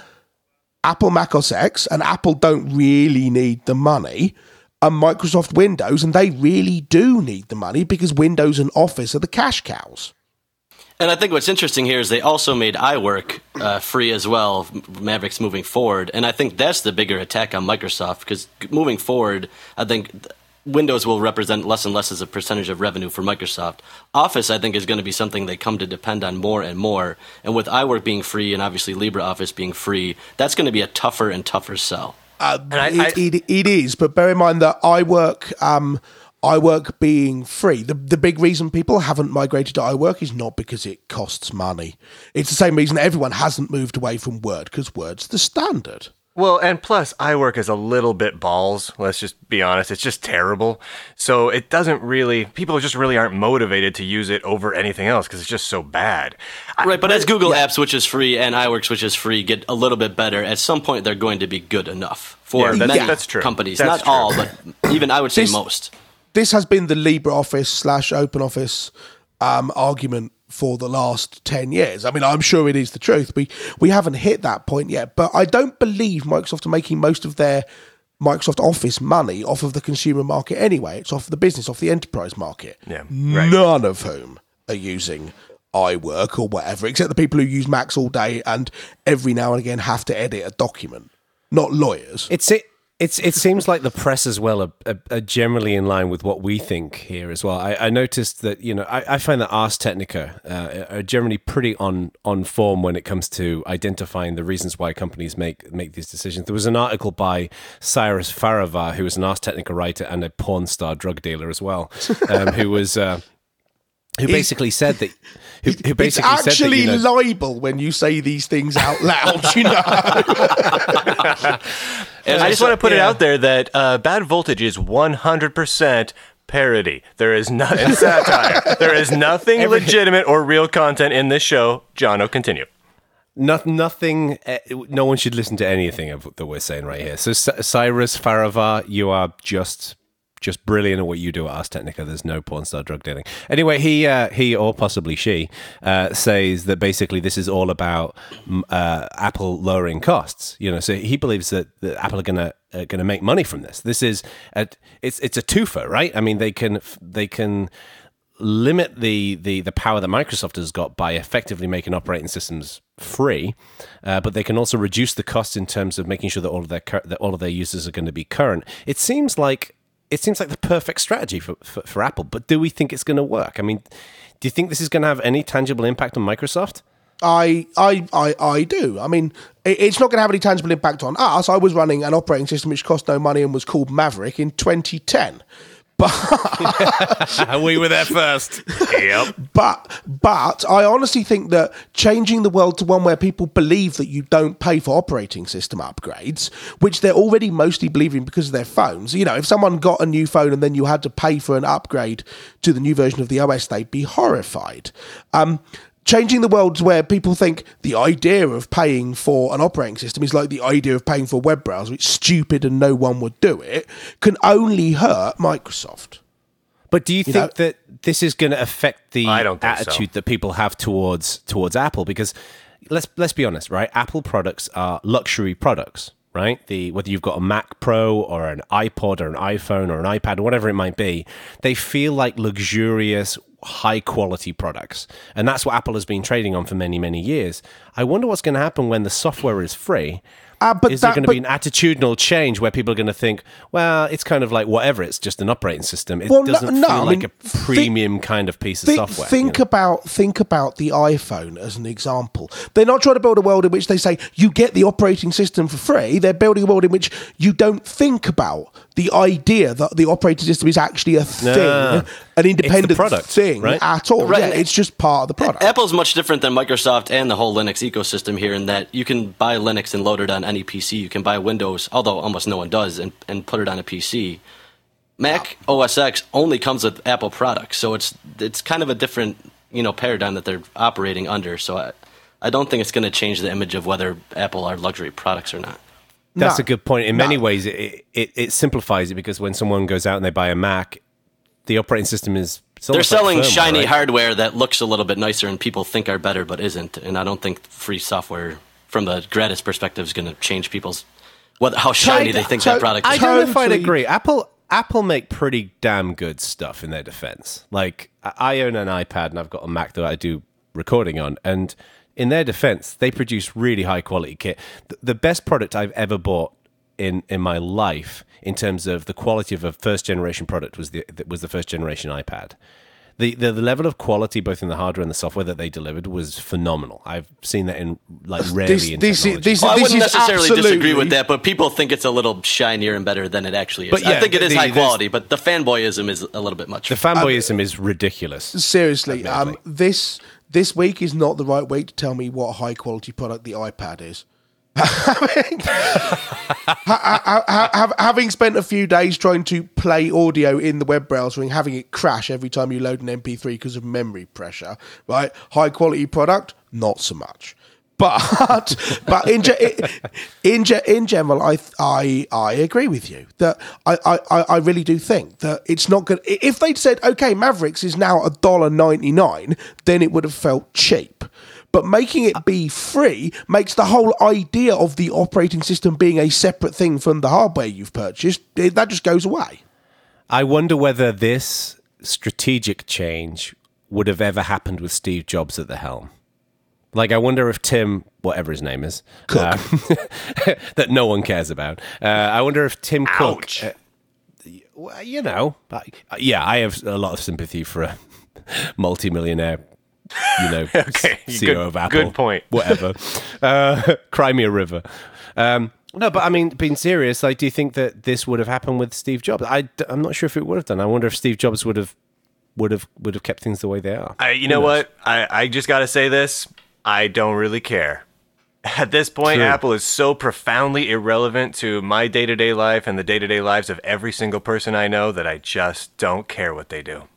Apple Mac O S X, and Apple don't really need the money, and Microsoft Windows, and they really do need the money because Windows and Office are the cash cows. And I think what's interesting here is they also made iWork uh, free as well, Mavericks moving forward. And I think that's the bigger attack on Microsoft, because moving forward, I think Windows will represent less and less as a percentage of revenue for Microsoft. Office, I think, is going to be something they come to depend on more and more. And with iWork being free and obviously LibreOffice being free, that's going to be a tougher and tougher sell. Uh, And I- it, it, it is, but bear in mind that iWork, um, iWork being free, the, the big reason people haven't migrated to iWork is not because it costs money. It's the same reason everyone hasn't moved away from Word, because Word's the standard. Well, and plus, iWork is a little bit balls. Let's just be honest. It's just terrible. So it doesn't really, people just really aren't motivated to use it over anything else because it's just so bad. I- Right, but as Google Apps, which is free, and iWorks, which is free, get a little bit better, at some point they're going to be good enough for Yeah, that's- many that's true. companies. That's Not true. all, but even I would say This- most. This has been the LibreOffice slash OpenOffice um, argument for the last ten years. I mean, I'm sure it is the truth. We we haven't hit that point yet, but I don't believe Microsoft are making most of their Microsoft Office money off of the consumer market anyway. It's off the business, off the enterprise market. Yeah, right. None of whom are using iWork or whatever, except the people who use Macs all day and every now and again have to edit a document. Not lawyers. It's it. It's it seems like the press as well are, are, are generally in line with what we think here as well. I, I noticed that you know I, I find that Ars Technica uh, are generally pretty on on form when it comes to identifying the reasons why companies make make these decisions. There was an article by Cyrus Farivar, who was an Ars Technica writer and a porn star drug dealer as well, um, who was. Uh, Who basically said that? Who, who basically it's actually said that, you know, libel when you say these things out loud. You know. And I just want to put it out there that uh, Bad Voltage is one hundred percent parody. There is no and satire. There is nothing legitimate or real content in this show. Jono, continue. No, nothing. Uh, no one should listen to anything of, that we're saying right here. So, C- Cyrus Farivar, you are just just brilliant at what you do at Ars Technica. There's no porn star drug dealing. Anyway, he uh, he or possibly she uh, says that basically this is all about uh, Apple lowering costs. You know, so he believes that, that Apple are gonna uh, gonna make money from this. This is a, it's it's a twofer, right? I mean, they can they can. limit the, the, the power that Microsoft has got by effectively making operating systems free, uh, but they can also reduce the costs in terms of making sure that all of their cur- that all of their users are going to be current. It seems like it seems like the perfect strategy for, for, for Apple, but do we think it's going to work? I mean, do you think this is going to have any tangible impact on Microsoft? I, I, I, I do. I mean, it, it's not going to have any tangible impact on us. I was running an operating system which cost no money and was called Maverick in twenty ten. But we were there first. Yep. But but I honestly think that changing the world to one where people believe that you don't pay for operating system upgrades, which they're already mostly believing because of their phones. You know, if someone got a new phone and then you had to pay for an upgrade to the new version of the O S, they'd be horrified. Um, Changing the world to where people think the idea of paying for an operating system is like the idea of paying for a web browser. It's stupid and no one would do it. Can only hurt Microsoft. But do you, You think know- that this is going to affect the I don't think so. attitude that people have towards towards Apple? Because let's let's be honest, right? Apple products are luxury products, right? The whether you've got a Mac Pro or an iPod or an iPhone or an iPad or whatever it might be, they feel like luxurious, high quality products, and that's what Apple has been trading on for many many years. I wonder what's going to happen when the software is free. Uh, but is that, there going to but, be an attitudinal change where people are going to think, well, it's kind of like whatever, it's just an operating system. It Well, no- doesn't no, feel I like mean, a premium kind of piece of Think, software. think you know? about think about the iPhone as an example. They're not trying to build a world in which they say you get the operating system for free. They're building a world in which you don't think about the idea that the operating system is actually a thing, Nah. an independent product, thing right? at all. Right. Yeah, it's just part of the product. Apple's much different than Microsoft and the whole Linux ecosystem here in that you can buy Linux and load it on any P C. You can buy Windows, although almost no one does, and, and put it on a P C. Mac O S X only comes with Apple products, so it's it's kind of a different you know paradigm that they're operating under. So I, I don't think it's going to change the image of whether Apple are luxury products or not. That's No. a good point. In many No. ways, it, it it simplifies it because when someone goes out and they buy a Mac, the operating system is it's They're almost like selling firmware, shiny right? hardware that looks a little bit nicer and people think are better but isn't. And I don't think free software from the gratis perspective is going to change people's what how shiny they think to- that product I is. don't know if I'd Totally. agree. Apple Apple make pretty damn good stuff in their defense. Like I I own an iPad and I've got a Mac that I do recording on. And in their defense, they produce really high quality kit. The, the best product I've ever bought in, in my life in terms of the quality of a first generation product was the was the first generation iPad. The, the the level of quality, both in the hardware and the software that they delivered, was phenomenal. I've seen that in like rarely This- in this is- technology. this Well, I This wouldn't is necessarily disagree absolutely- with that, but people think it's a little shinier and better than it actually is. But yeah, I think it is the- high there's- quality, but the fanboyism is a little bit much. The fanboyism is ridiculous. Seriously, um, Admittedly. this this week is not the right week to tell me what high quality product the iPad is. having, ha- ha- ha- having spent a few days trying to play audio in the web browser and having it crash every time you load an M P three because of memory pressure, right? High quality product, not so much. But but in ge- in ge- in general, I I I agree with you that I, I, I really do think that it's not good. If they'd said, okay, Mavericks is now a dollar ninety nine, then it would have felt cheap. But making it be free makes the whole idea of the operating system being a separate thing from the hardware you've purchased, it, that just goes away. I wonder whether this strategic change would have ever happened with Steve Jobs at the helm. Like, I wonder if Tim, whatever his name is, uh, that no one cares about. Uh, I wonder if Tim Ouch. Cook, uh, well, you know, uh, yeah, I have a lot of sympathy for a multimillionaire, you know, Okay, C E O good- of Apple. good point. Whatever. uh, Cry me a river. Um, no, but I mean, being serious, like, do you think that this would have happened with Steve Jobs? I, I'm not sure if it would have done. I wonder if Steve Jobs would have would have would have kept things the way they are. I, you know what? I, I just got to say this. I don't really care. At this point, True. Apple is so profoundly irrelevant to my day-to-day life and the day-to-day lives of every single person I know that I just don't care what they do.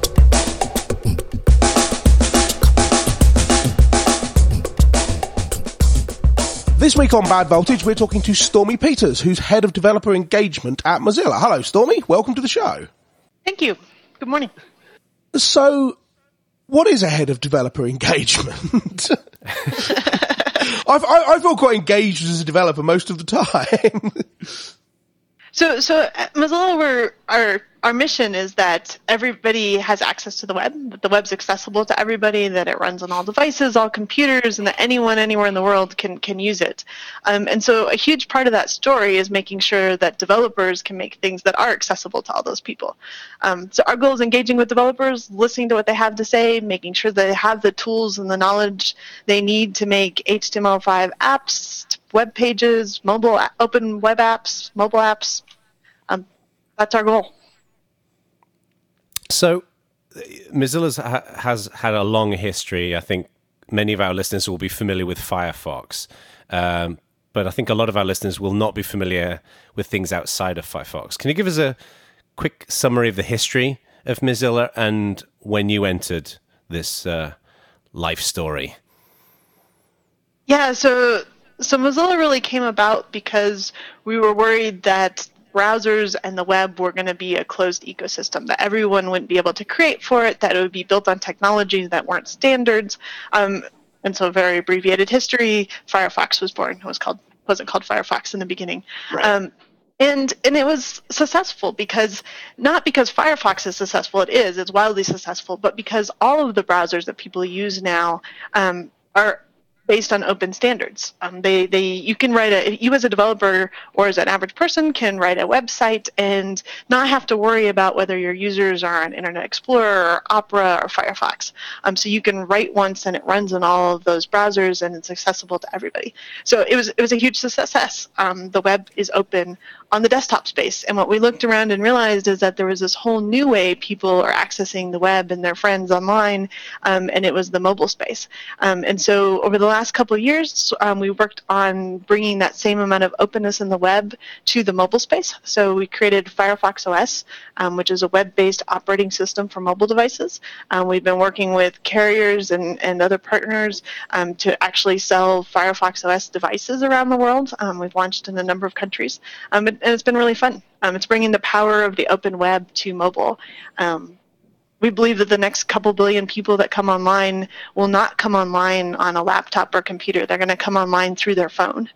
This week on Bad Voltage, we're talking to Stormy Peters, who's head of developer engagement at Mozilla. Hello, Stormy. Welcome to the show. Thank you. Good morning. So, what is a head of developer engagement? I've, I, I feel quite engaged as a developer most of the time. So, so at Mozilla, we're, our our mission is that everybody has access to the web, that the web's accessible to everybody, that it runs on all devices, all computers, and that anyone anywhere in the world can can use it. Um, and so, a huge part of that story is making sure that developers can make things that are accessible to all those people. Um, so, our goal is engaging with developers, listening to what they have to say, making sure they have the tools and the knowledge they need to make H T M L five apps, web pages, mobile open web apps, mobile apps. Um, that's our goal. So, Mozilla's ha- has had a long history. I think many of our listeners will be familiar with Firefox, um, but I think a lot of our listeners will not be familiar with things outside of Firefox. Can you give us a quick summary of the history of Mozilla and when you entered this uh, life story? Yeah, so so Mozilla really came about because we were worried that browsers and the web were going to be a closed ecosystem, that everyone wouldn't be able to create for it, that it would be built on technologies that weren't standards. Um, and so, very abbreviated history, Firefox was born. It was called wasn't called Firefox in the beginning. Right. Um, and and it was successful because not because Firefox is successful, it is, it's wildly successful, but because all of the browsers that people use now um, are based on open standards. Um, they, they, you can write a, you as a developer or as an average person can write a website and not have to worry about whether your users are on Internet Explorer or Opera or Firefox. Um, so you can write once and it runs in all of those browsers and it's accessible to everybody. So it was, it was a huge success. Um, the web is open on the desktop space. And what we looked around and realized is that there was this whole new way people are accessing the web and their friends online, um, and it was the mobile space. Um, and so over the last couple of years, um, we worked on bringing that same amount of openness in the web to the mobile space. So we created Firefox O S, um, which is a web-based operating system for mobile devices. Um, we've been working with carriers and, and other partners um, to actually sell Firefox O S devices around the world. Um, we've launched in a number of countries. Um, and it's been really fun. Um, it's bringing the power of the open web to mobile. Um, we believe that the next couple billion people that come online will not come online on a laptop or computer. They're going to come online through their phone.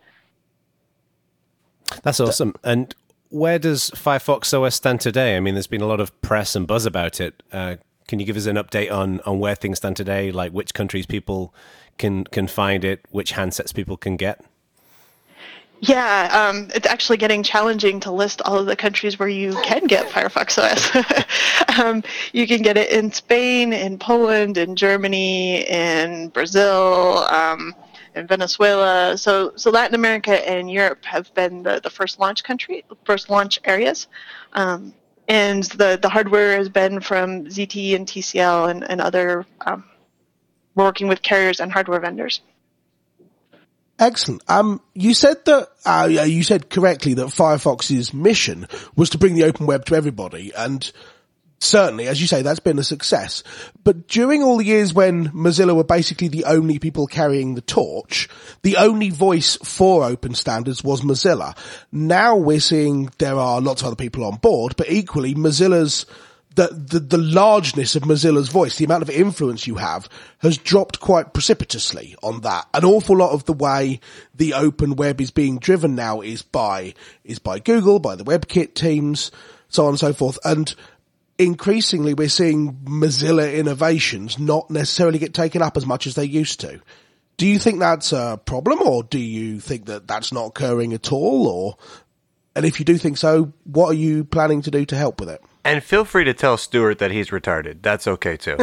That's awesome. And where does Firefox O S stand today? I mean, there's been a lot of press and buzz about it. Uh, Can you give us an update on, on where things stand today, like which countries people can can find it, which handsets people can get? Yeah, um, it's actually getting challenging to list all of the countries where you can get Firefox O S. um, you can get it in Spain, in Poland, in Germany, in Brazil, um, in Venezuela. So, so Latin America and Europe have been the, the first launch country, first launch areas. Um, and the, the hardware has been from Z T E and T C L and, and other, um, we're working with carriers and hardware vendors. Excellent. Um, you said that, uh, you said correctly that Firefox's mission was to bring the open web to everybody, and certainly, as you say, that's been a success. But during all the years when Mozilla were basically the only people carrying the torch, the only voice for open standards was Mozilla. Now we're seeing there are lots of other people on board, but equally Mozilla's The, the, the largeness of Mozilla's voice, the amount of influence you have, has dropped quite precipitously on that. An awful lot of the way the open web is being driven now is by, is by Google, by the WebKit teams, so on and so forth. And increasingly we're seeing Mozilla innovations not necessarily get taken up as much as they used to. Do you think that's a problem, or do you think that that's not occurring at all? Or, and if you do think so, what are you planning to do to help with it? And feel free to tell Stuart that he's retarded. That's okay, too.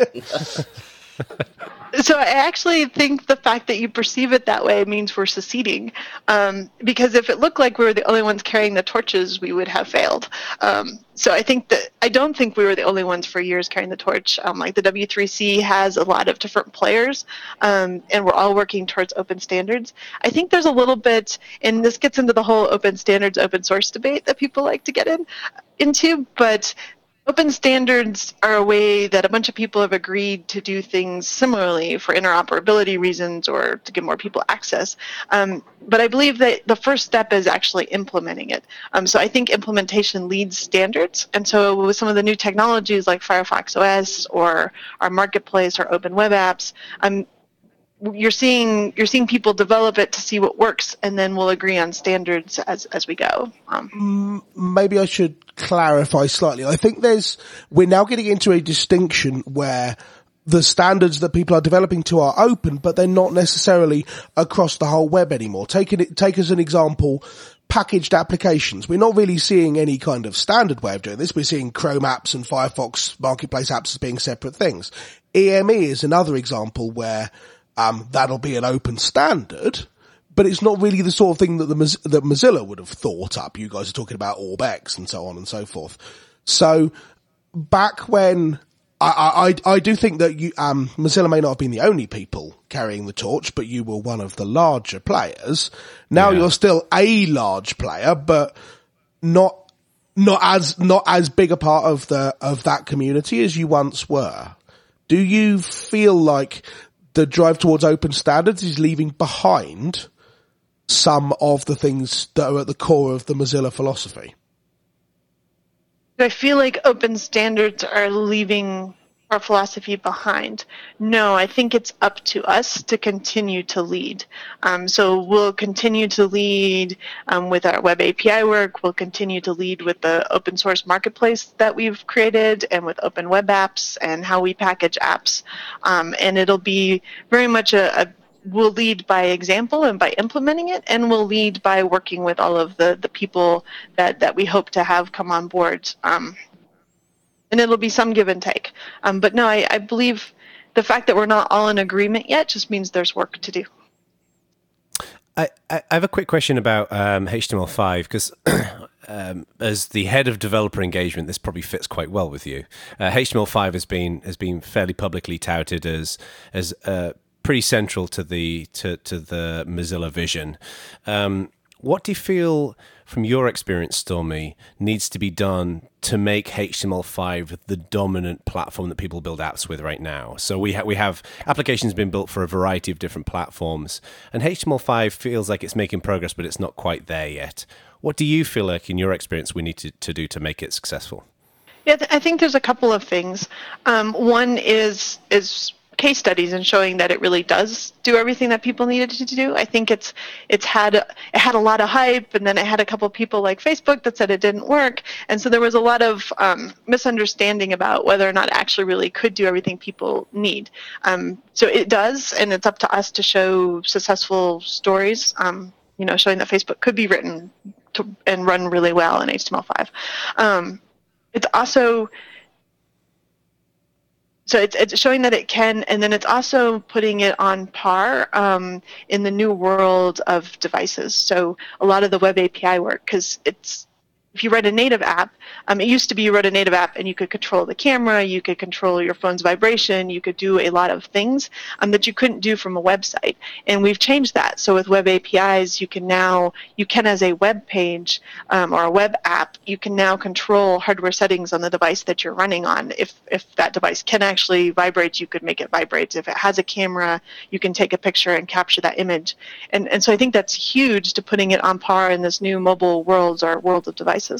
So I actually think the fact that you perceive it that way means we're seceding. Um, because if it looked like we were the only ones carrying the torches, we would have failed. Um, so I think that, I don't think we were the only ones for years carrying the torch. Um, like the W three C has a lot of different players, um, and we're all working towards open standards. I think there's a little bit, and this gets into the whole open standards, open source debate that people like to get in into, but open standards are a way that a bunch of people have agreed to do things similarly for interoperability reasons or to give more people access. Um, but I believe that the first step is actually implementing it. Um, so I think implementation leads standards. And so with some of the new technologies like Firefox O S or our marketplace or open web apps, um, you're seeing you're seeing people develop it to see what works, and then we'll agree on standards as as we go. Um, Maybe I should clarify slightly. I think there's we're now getting into a distinction where the standards that people are developing to are open, but they're not necessarily across the whole web anymore. Take it, take as an example, packaged applications. We're not really seeing any kind of standard way of doing this. We're seeing Chrome apps and Firefox Marketplace apps as being separate things. E M E is another example where Um, that'll be an open standard, but it's not really the sort of thing that the that Mozilla would have thought up. You guys are talking about OrbX and so on and so forth. So back when I, I, I do think that you, um, Mozilla may not have been the only people carrying the torch, but you were one of the larger players. Now yeah. You're still a large player, but not, not as, not as big a part of the, of that community as you once were. Do you feel like the drive towards open standards is leaving behind some of the things that are at the core of the Mozilla philosophy? I feel like open standards are leaving our philosophy behind. No, I think it's up to us to continue to lead. Um, so we'll continue to lead um, with our web A P I work. We'll continue to lead with the open source marketplace that we've created and with open web apps and how we package apps. Um, and it'll be very much a, a we'll lead by example and by implementing it, and we'll lead by working with all of the, the people that, that we hope to have come on board. Um, And it'll be some give and take. Um, but no, I, I believe the fact that we're not all in agreement yet just means there's work to do. I, I have a quick question about um, H T M L five, because um, as the head of developer engagement, this probably fits quite well with you. Uh, H T M L five has been has been fairly publicly touted as as uh, pretty central to the to, to the Mozilla vision. Um, what do you feel, from your experience, Stormy, needs to be done to make H T M L five the dominant platform that people build apps with right now? So we, ha- we have applications being built for a variety of different platforms, and H T M L five feels like it's making progress, but it's not quite there yet. What do you feel like, in your experience, we need to, to do to make it successful? Yeah, I think there's a couple of things. Um, one is is case studies and showing that it really does do everything that people needed it to do. I think it's it's had it had a lot of hype, and then it had a couple of people like Facebook that said it didn't work, and so there was a lot of um, misunderstanding about whether or not it actually really could do everything people need. Um, so it does, and it's up to us to show successful stories. Um, you know, showing that Facebook could be written to, and run really well in H T M L five. Um, it's also So it's, it's showing that it can, and then it's also putting it on par um, in the new world of devices. So a lot of the web A P I work, because it's, if you write a native app, um, it used to be you wrote a native app and you could control the camera, you could control your phone's vibration, you could do a lot of things um, that you couldn't do from a website. And we've changed that. So with web A P Is, you can now, you can as a web page um, or a web app, you can now control hardware settings on the device that you're running on. If, if that device can actually vibrate, you could make it vibrate. If it has a camera, you can take a picture and capture that image. And, and so I think that's huge to putting it on par in this new mobile world or world of devices.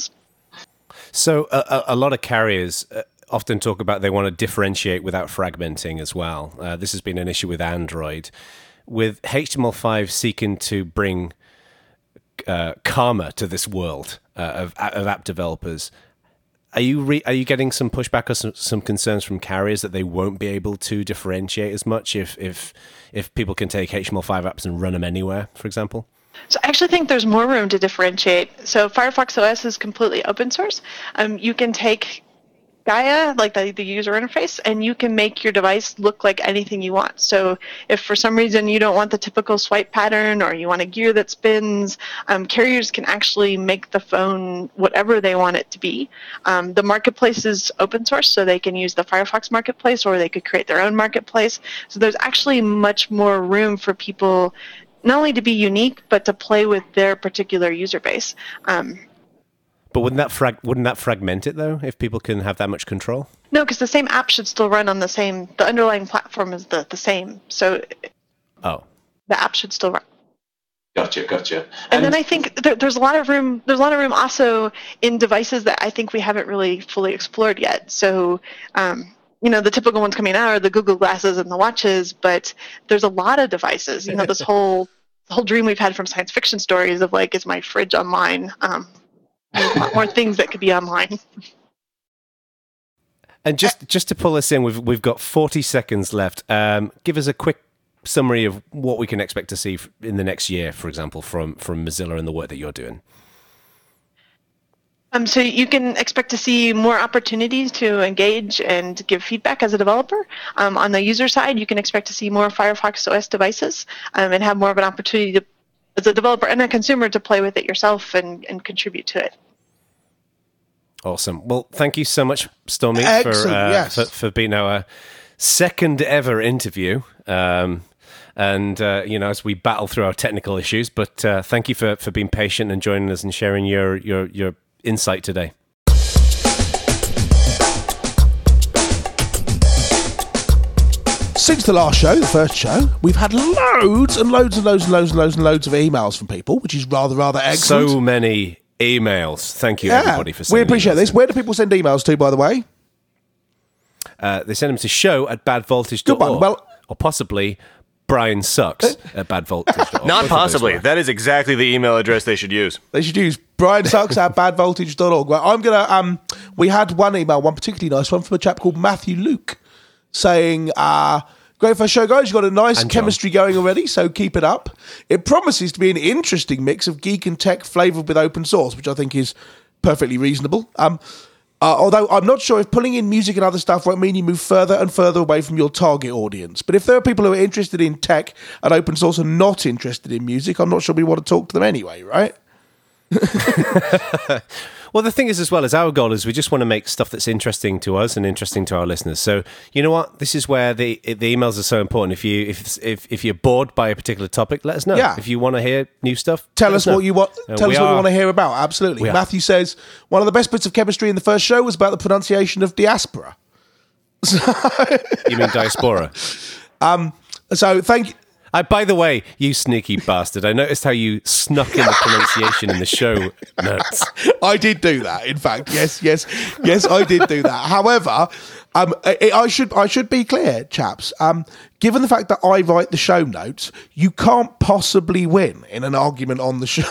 So a, a lot of carriers uh, often talk about they want to differentiate without fragmenting as well. Uh, this has been an issue with Android. With H T M L five seeking to bring uh, karma to this world uh, of, of app developers, are you re- are you getting some pushback or some, some concerns from carriers that they won't be able to differentiate as much if if if people can take H T M L five apps and run them anywhere, for example? So I actually think there's more room to differentiate. So Firefox O S is completely open source. Um, you can take Gaia, like the, the user interface, and you can make your device look like anything you want. So if for some reason you don't want the typical swipe pattern or you want a gear that spins, um, carriers can actually make the phone whatever they want it to be. Um, the marketplace is open source, so they can use the Firefox marketplace or they could create their own marketplace. So there's actually much more room for people not only to be unique, but to play with their particular user base. Um, but wouldn't that frag- wouldn't that fragment it though? If people can have that much control? No, because the same app should still run on the same. The underlying platform is the, the same, so oh, the app should still run. Gotcha, gotcha. And, and then I think there, there's a lot of room. There's a lot of room also in devices that I think we haven't really fully explored yet. So. Um, You know, the typical ones coming out are the Google Glasses and the watches, but there's a lot of devices. You know, this whole whole dream we've had from science fiction stories of like, is my fridge online? Um, there's a lot more things that could be online. And just just to pull us in, we've we've got forty seconds left. Um, give us a quick summary of what we can expect to see in the next year, for example, from from Mozilla and the work that you're doing. Um, so you can expect to see more opportunities to engage and give feedback as a developer. Um, on the user side, you can expect to see more Firefox O S devices um, and have more of an opportunity to, as a developer and a consumer, to play with it yourself and, and contribute to it. Awesome. Well, thank you so much, Stormy, for, uh, yes. for for being our second ever interview. Um, and, uh, you know, as we battle through our technical issues, but uh, thank you for, for being patient and joining us and sharing your your your insight today. Since the last show, the first show, we've had loads and loads and loads and loads and loads and loads of emails from people, which is rather, rather excellent. So many emails. Thank you, yeah, everybody, for we sending appreciate emails this. in. Where do people send emails to, by the way? Uh, they send them to show at bad voltage dot org. Good one. Well, or possibly Brian sucks at bad voltage dot org. Not possibly. That is exactly the email address they should use. They should use Brian Sucks at bad voltage dot org. Well, I'm going to, um, we had one email, one particularly nice one from a chap called Matthew Luke saying, uh, great first show, guys. You've got a nice And John. chemistry going already, so keep it up. It promises to be an interesting mix of geek and tech flavoured with open source, which I think is perfectly reasonable. Um, uh, although I'm not sure if pulling in music and other stuff won't mean you move further and further away from your target audience. But if there are people who are interested in tech and open source and not interested in music, I'm not sure we want to talk to them anyway, right? Well, the thing is, as well, as our goal is we just want to make stuff that's interesting to us and interesting to our listeners. So, you know what? This is where the the emails are so important. If you if if, if you're bored by a particular topic, let us know. Yeah. If you want to hear new stuff, Tell let us know. what you want. Uh, Tell we us what you are- want to hear about. Absolutely. We are. Matthew says one of the best bits of chemistry in the first show was about the pronunciation of diaspora. You mean diaspora? So thank you. Uh, by the way, you sneaky bastard, I noticed how you snuck in the pronunciation in the show notes. I did do that. In fact, yes, yes, yes, I did do that. However, Um, I, I should I should be clear, chaps. Um, given the fact that I write the show notes, you can't possibly win in an argument on the show.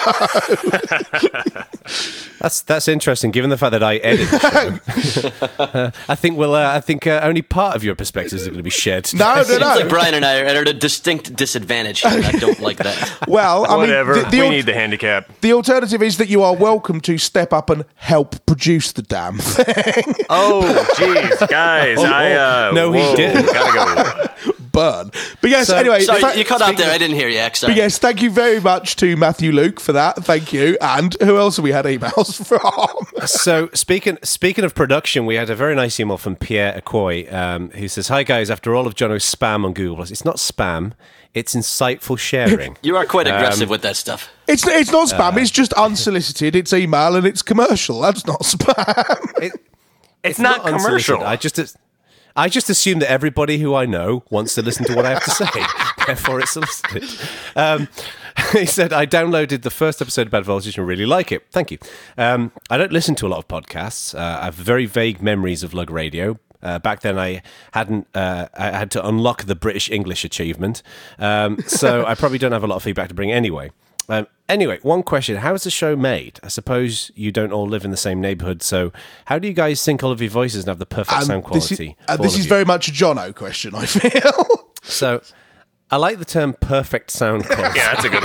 That's that's interesting. Given the fact that I edit the show, uh, I think well, uh, I think uh, only part of your perspectives are going to be shared today. No, no, Seems no. like Brian and I are at a distinct disadvantage here, and I don't like that. Well, I Whatever. mean, the, the, we al- need the handicap. the alternative is that you are welcome to step up and help produce the damn thing. Oh, jeez, guys. I, uh, No, he whoa, didn't. Gotta go. Burn. But yes, So- anyway. Sorry, fa- you cut out there. I didn't hear you, X. Sorry. But yes, thank you very much to Matthew Luke for that. Thank you. And who else have we had emails from? So speaking speaking of production, we had a very nice email from Pierre Acquoy, um, who says, "Hi guys, after all of Jono's spam on Google Plus, it's not spam, it's insightful sharing." You are quite Um, aggressive with that stuff. It's it's not Uh, spam. it's just unsolicited. It's email and it's commercial. That's not spam. It, It's not unsolicited. commercial. I just I just assume that everybody who I know wants to listen to what I have to say. Therefore, it's solicited. Um, he said, I downloaded the first episode of Bad Voltage and really like it. Thank you. Um, I don't listen to a lot of podcasts. Uh, I have very vague memories of Lug Radio. Uh, back then, I hadn't. Uh, I had to unlock the British English achievement, um, so I probably don't have a lot of feedback to bring anyway. Um, anyway, one question: how is the show made? I suppose you don't all live in the same neighbourhood, so how do you guys sync all of your voices and have the perfect And sound this is, quality? and for this all is of you? very much a Jono question, I feel. So, I like the term "perfect sound quality." Yeah, that's a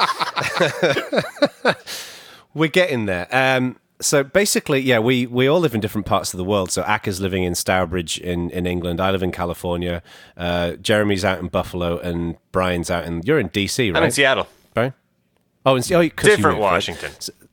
good one. We're getting there. Um, so basically, yeah, we, we all live in different parts of the world. So Aka's living in Stourbridge in, in England. I live in California. Uh, Jeremy's out in Buffalo, and Brian's out in. You're in D C, right? I'm in Seattle. Brian? Oh, in, oh 'cause you Different moved, right? Washington.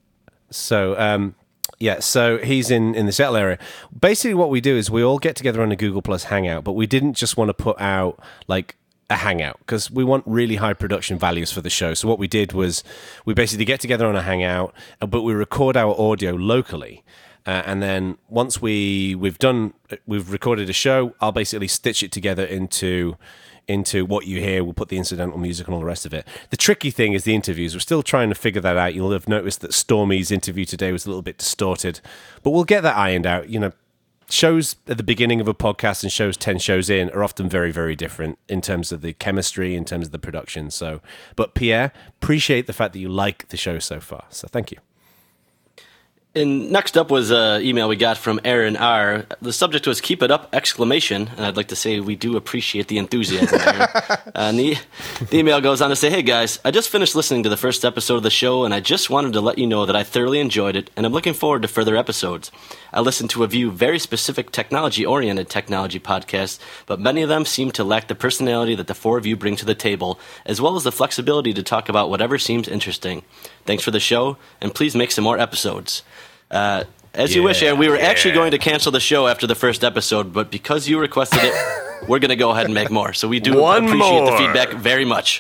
So, um, yeah, so he's in, in the Seattle area. Basically, what we do is we all get together on a Google Plus Hangout, but we didn't just want to put out like a Hangout because we want really high production values for the show. So what we did was we basically get together on a Hangout, uh, but we record our audio locally. Uh, and then once we we've done we've recorded a show, I'll basically stitch it together into into what you hear. We'll put the incidental music and all the rest of it. The tricky thing is the interviews. We're still trying to figure that out. You'll have noticed that Stormy's interview today was a little bit distorted, but we'll get that ironed out. You know, shows at the beginning of a podcast and shows ten shows in are often very, very different in terms of the chemistry, in terms of the production. So, but Pierre, appreciate the fact that you like the show so far. So thank you. And next up was an email we got from Aaron R. The subject was "Keep it up!" exclamation, and I'd like to say we do appreciate the enthusiasm, Aaron. And the, the email goes on to say, "Hey guys, I just finished listening to the first episode of the show, and I just wanted to let you know that I thoroughly enjoyed it, and I'm looking forward to further episodes. I listened to a few very specific technology-oriented technology podcasts, but many of them seem to lack the personality that the four of you bring to the table, as well as the flexibility to talk about whatever seems interesting. Thanks for the show, and please make some more episodes." Uh, as you wish, Aaron. We were actually going to cancel the show after the first episode, but because you requested it, we're going to go ahead and make more. So we do One appreciate more. the feedback very much.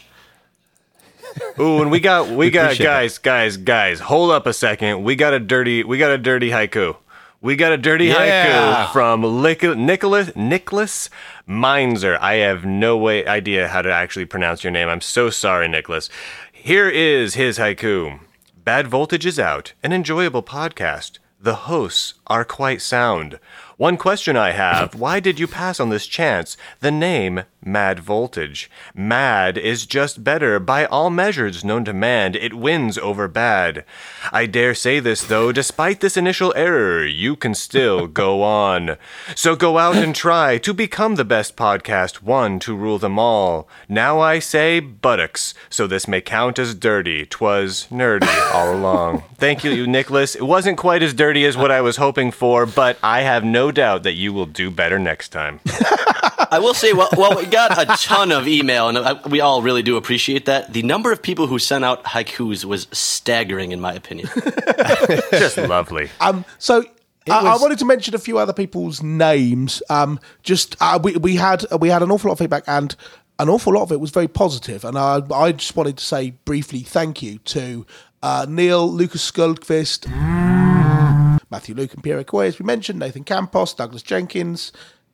Ooh, and we got we got appreciate guys, guys, guys. Hold up a second. We got a dirty we got a dirty haiku. We got a dirty Yeah. haiku from Lic- Nicholas Nicholas Meinzer. I have no way idea how to actually pronounce your name. I'm so sorry, Nicholas. Here is his haiku. Bad Voltage is out, an enjoyable podcast. The hosts are quite sound. One question I have, why did you pass on this chance? The name, Mad Voltage. Mad is just better. By all measures known to man, it wins over bad. I dare say this, though, despite this initial error, you can still go on. So go out and try to become the best podcast, one to rule them all. Now I say buttocks, so this may count as dirty. 'Twas nerdy all along. Thank you, Nicholas. It wasn't quite as dirty as what I was hoping for, but I have no doubt that you will do better next time. I will say, well, well, we got a ton of email, and I, we all really do appreciate that. The number of people who sent out haikus was staggering, in my opinion. Just lovely. Um, so I, was- I wanted to mention a few other people's names. Um, just uh, we we had we had an awful lot of feedback, and an awful lot of it was very positive. And I I just wanted to say briefly thank you to uh, Neil, Lucas Skuldqvist, Matthew Luke, and Pierre Acquoy, as we mentioned, Nathan Campos, Douglas Jenkins,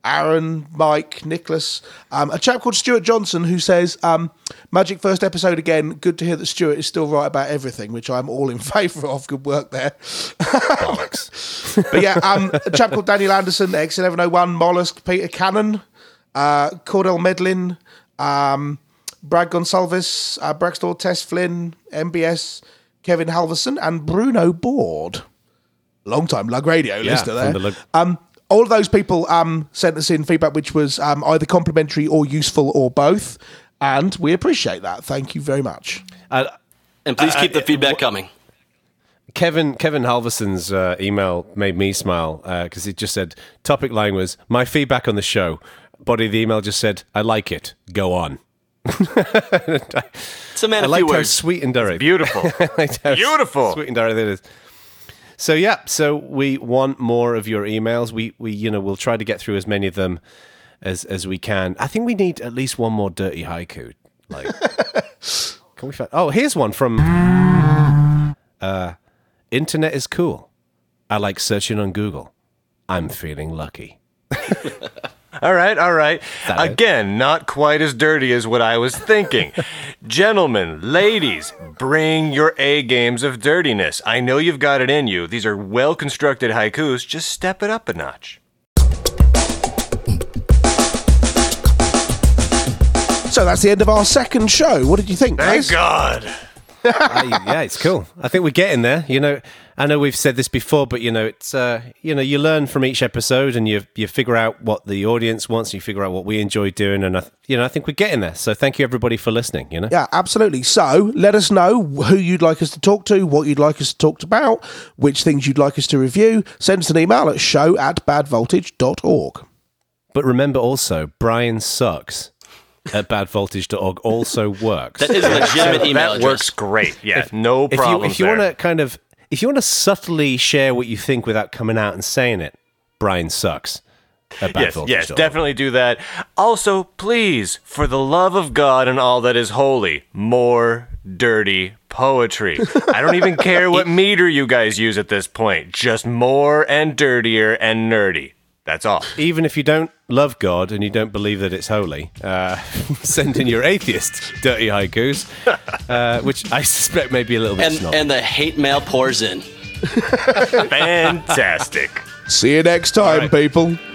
Aaron, Mike, Nicholas, um, a chap called Stuart Johnson who says, um, Magic first episode again. Good to hear that Stuart is still right about everything, which I'm all in favour of. Good work there. But yeah, um, a chap called Daniel Anderson, X eleven oh one, Mollusk, Peter Cannon, uh, Cordell Medlin, um, Brad Gonsalves, uh, Braxtor, Tess Flynn, M B S, Kevin Halverson, and Bruno Board. Long time Lug Radio Yeah, listener there. from the Lug- Um, all of those people um, sent us in feedback which was um, either complimentary or useful or both, and we appreciate that. Thank you very much. Uh, And please keep Uh, the feedback wh- coming. Kevin Kevin Halverson's uh, email made me smile because he just said, topic line was, my feedback on the show. Body of the email just said, I like it. Go on. It's a man I of few liked how words. sweet and direct. Beautiful. I liked how Beautiful. Sweet and direct it is. So yeah, so we want more of your emails. We we you know we'll try to get through as many of them as as we can. I think we need at least one more dirty haiku. Like, can we find? Oh, here's one from. Uh, Internet is cool. I like searching on Google. I'm feeling lucky. All right, all right. that it? Again, not quite as dirty as what I was thinking. Gentlemen, ladies, bring your A games of dirtiness. I know you've got it in you. These are well-constructed haikus. Just step it up a notch. So that's the end of our second show. What did you think, Thank guys? God. I, yeah, it's cool. I think we're getting there. You know, I know we've said this before, but you know, it's uh, you know, you learn from each episode, and you you figure out what the audience wants, and you figure out what we enjoy doing, and I, you know, I think we're getting there. So thank you everybody for listening. You know, Yeah, absolutely. So let us know who you'd like us to talk to, what you'd like us to talk about, which things you'd like us to review. Send us an email at show at badvoltage dot org. but remember also, Brian sucks at bad voltage dot org also works. That is a legitimate email That address. works great. Yeah, no if you problem if you there. want to kind of if you want to subtly share what you think without coming out and saying it, Brian sucks at bad Yes, voltage yes, dot org. definitely do that. Also, please, for the love of God and all that is holy, more dirty poetry. I don't even care what meter you guys use at this point. Just more and dirtier and nerdy. That's all. Even if you don't love God and you don't believe that it's holy, uh, send in your atheist dirty haikus, uh, which I suspect may be a little bit And, snobby. and the hate mail pours in. Fantastic. See you next time, right. people.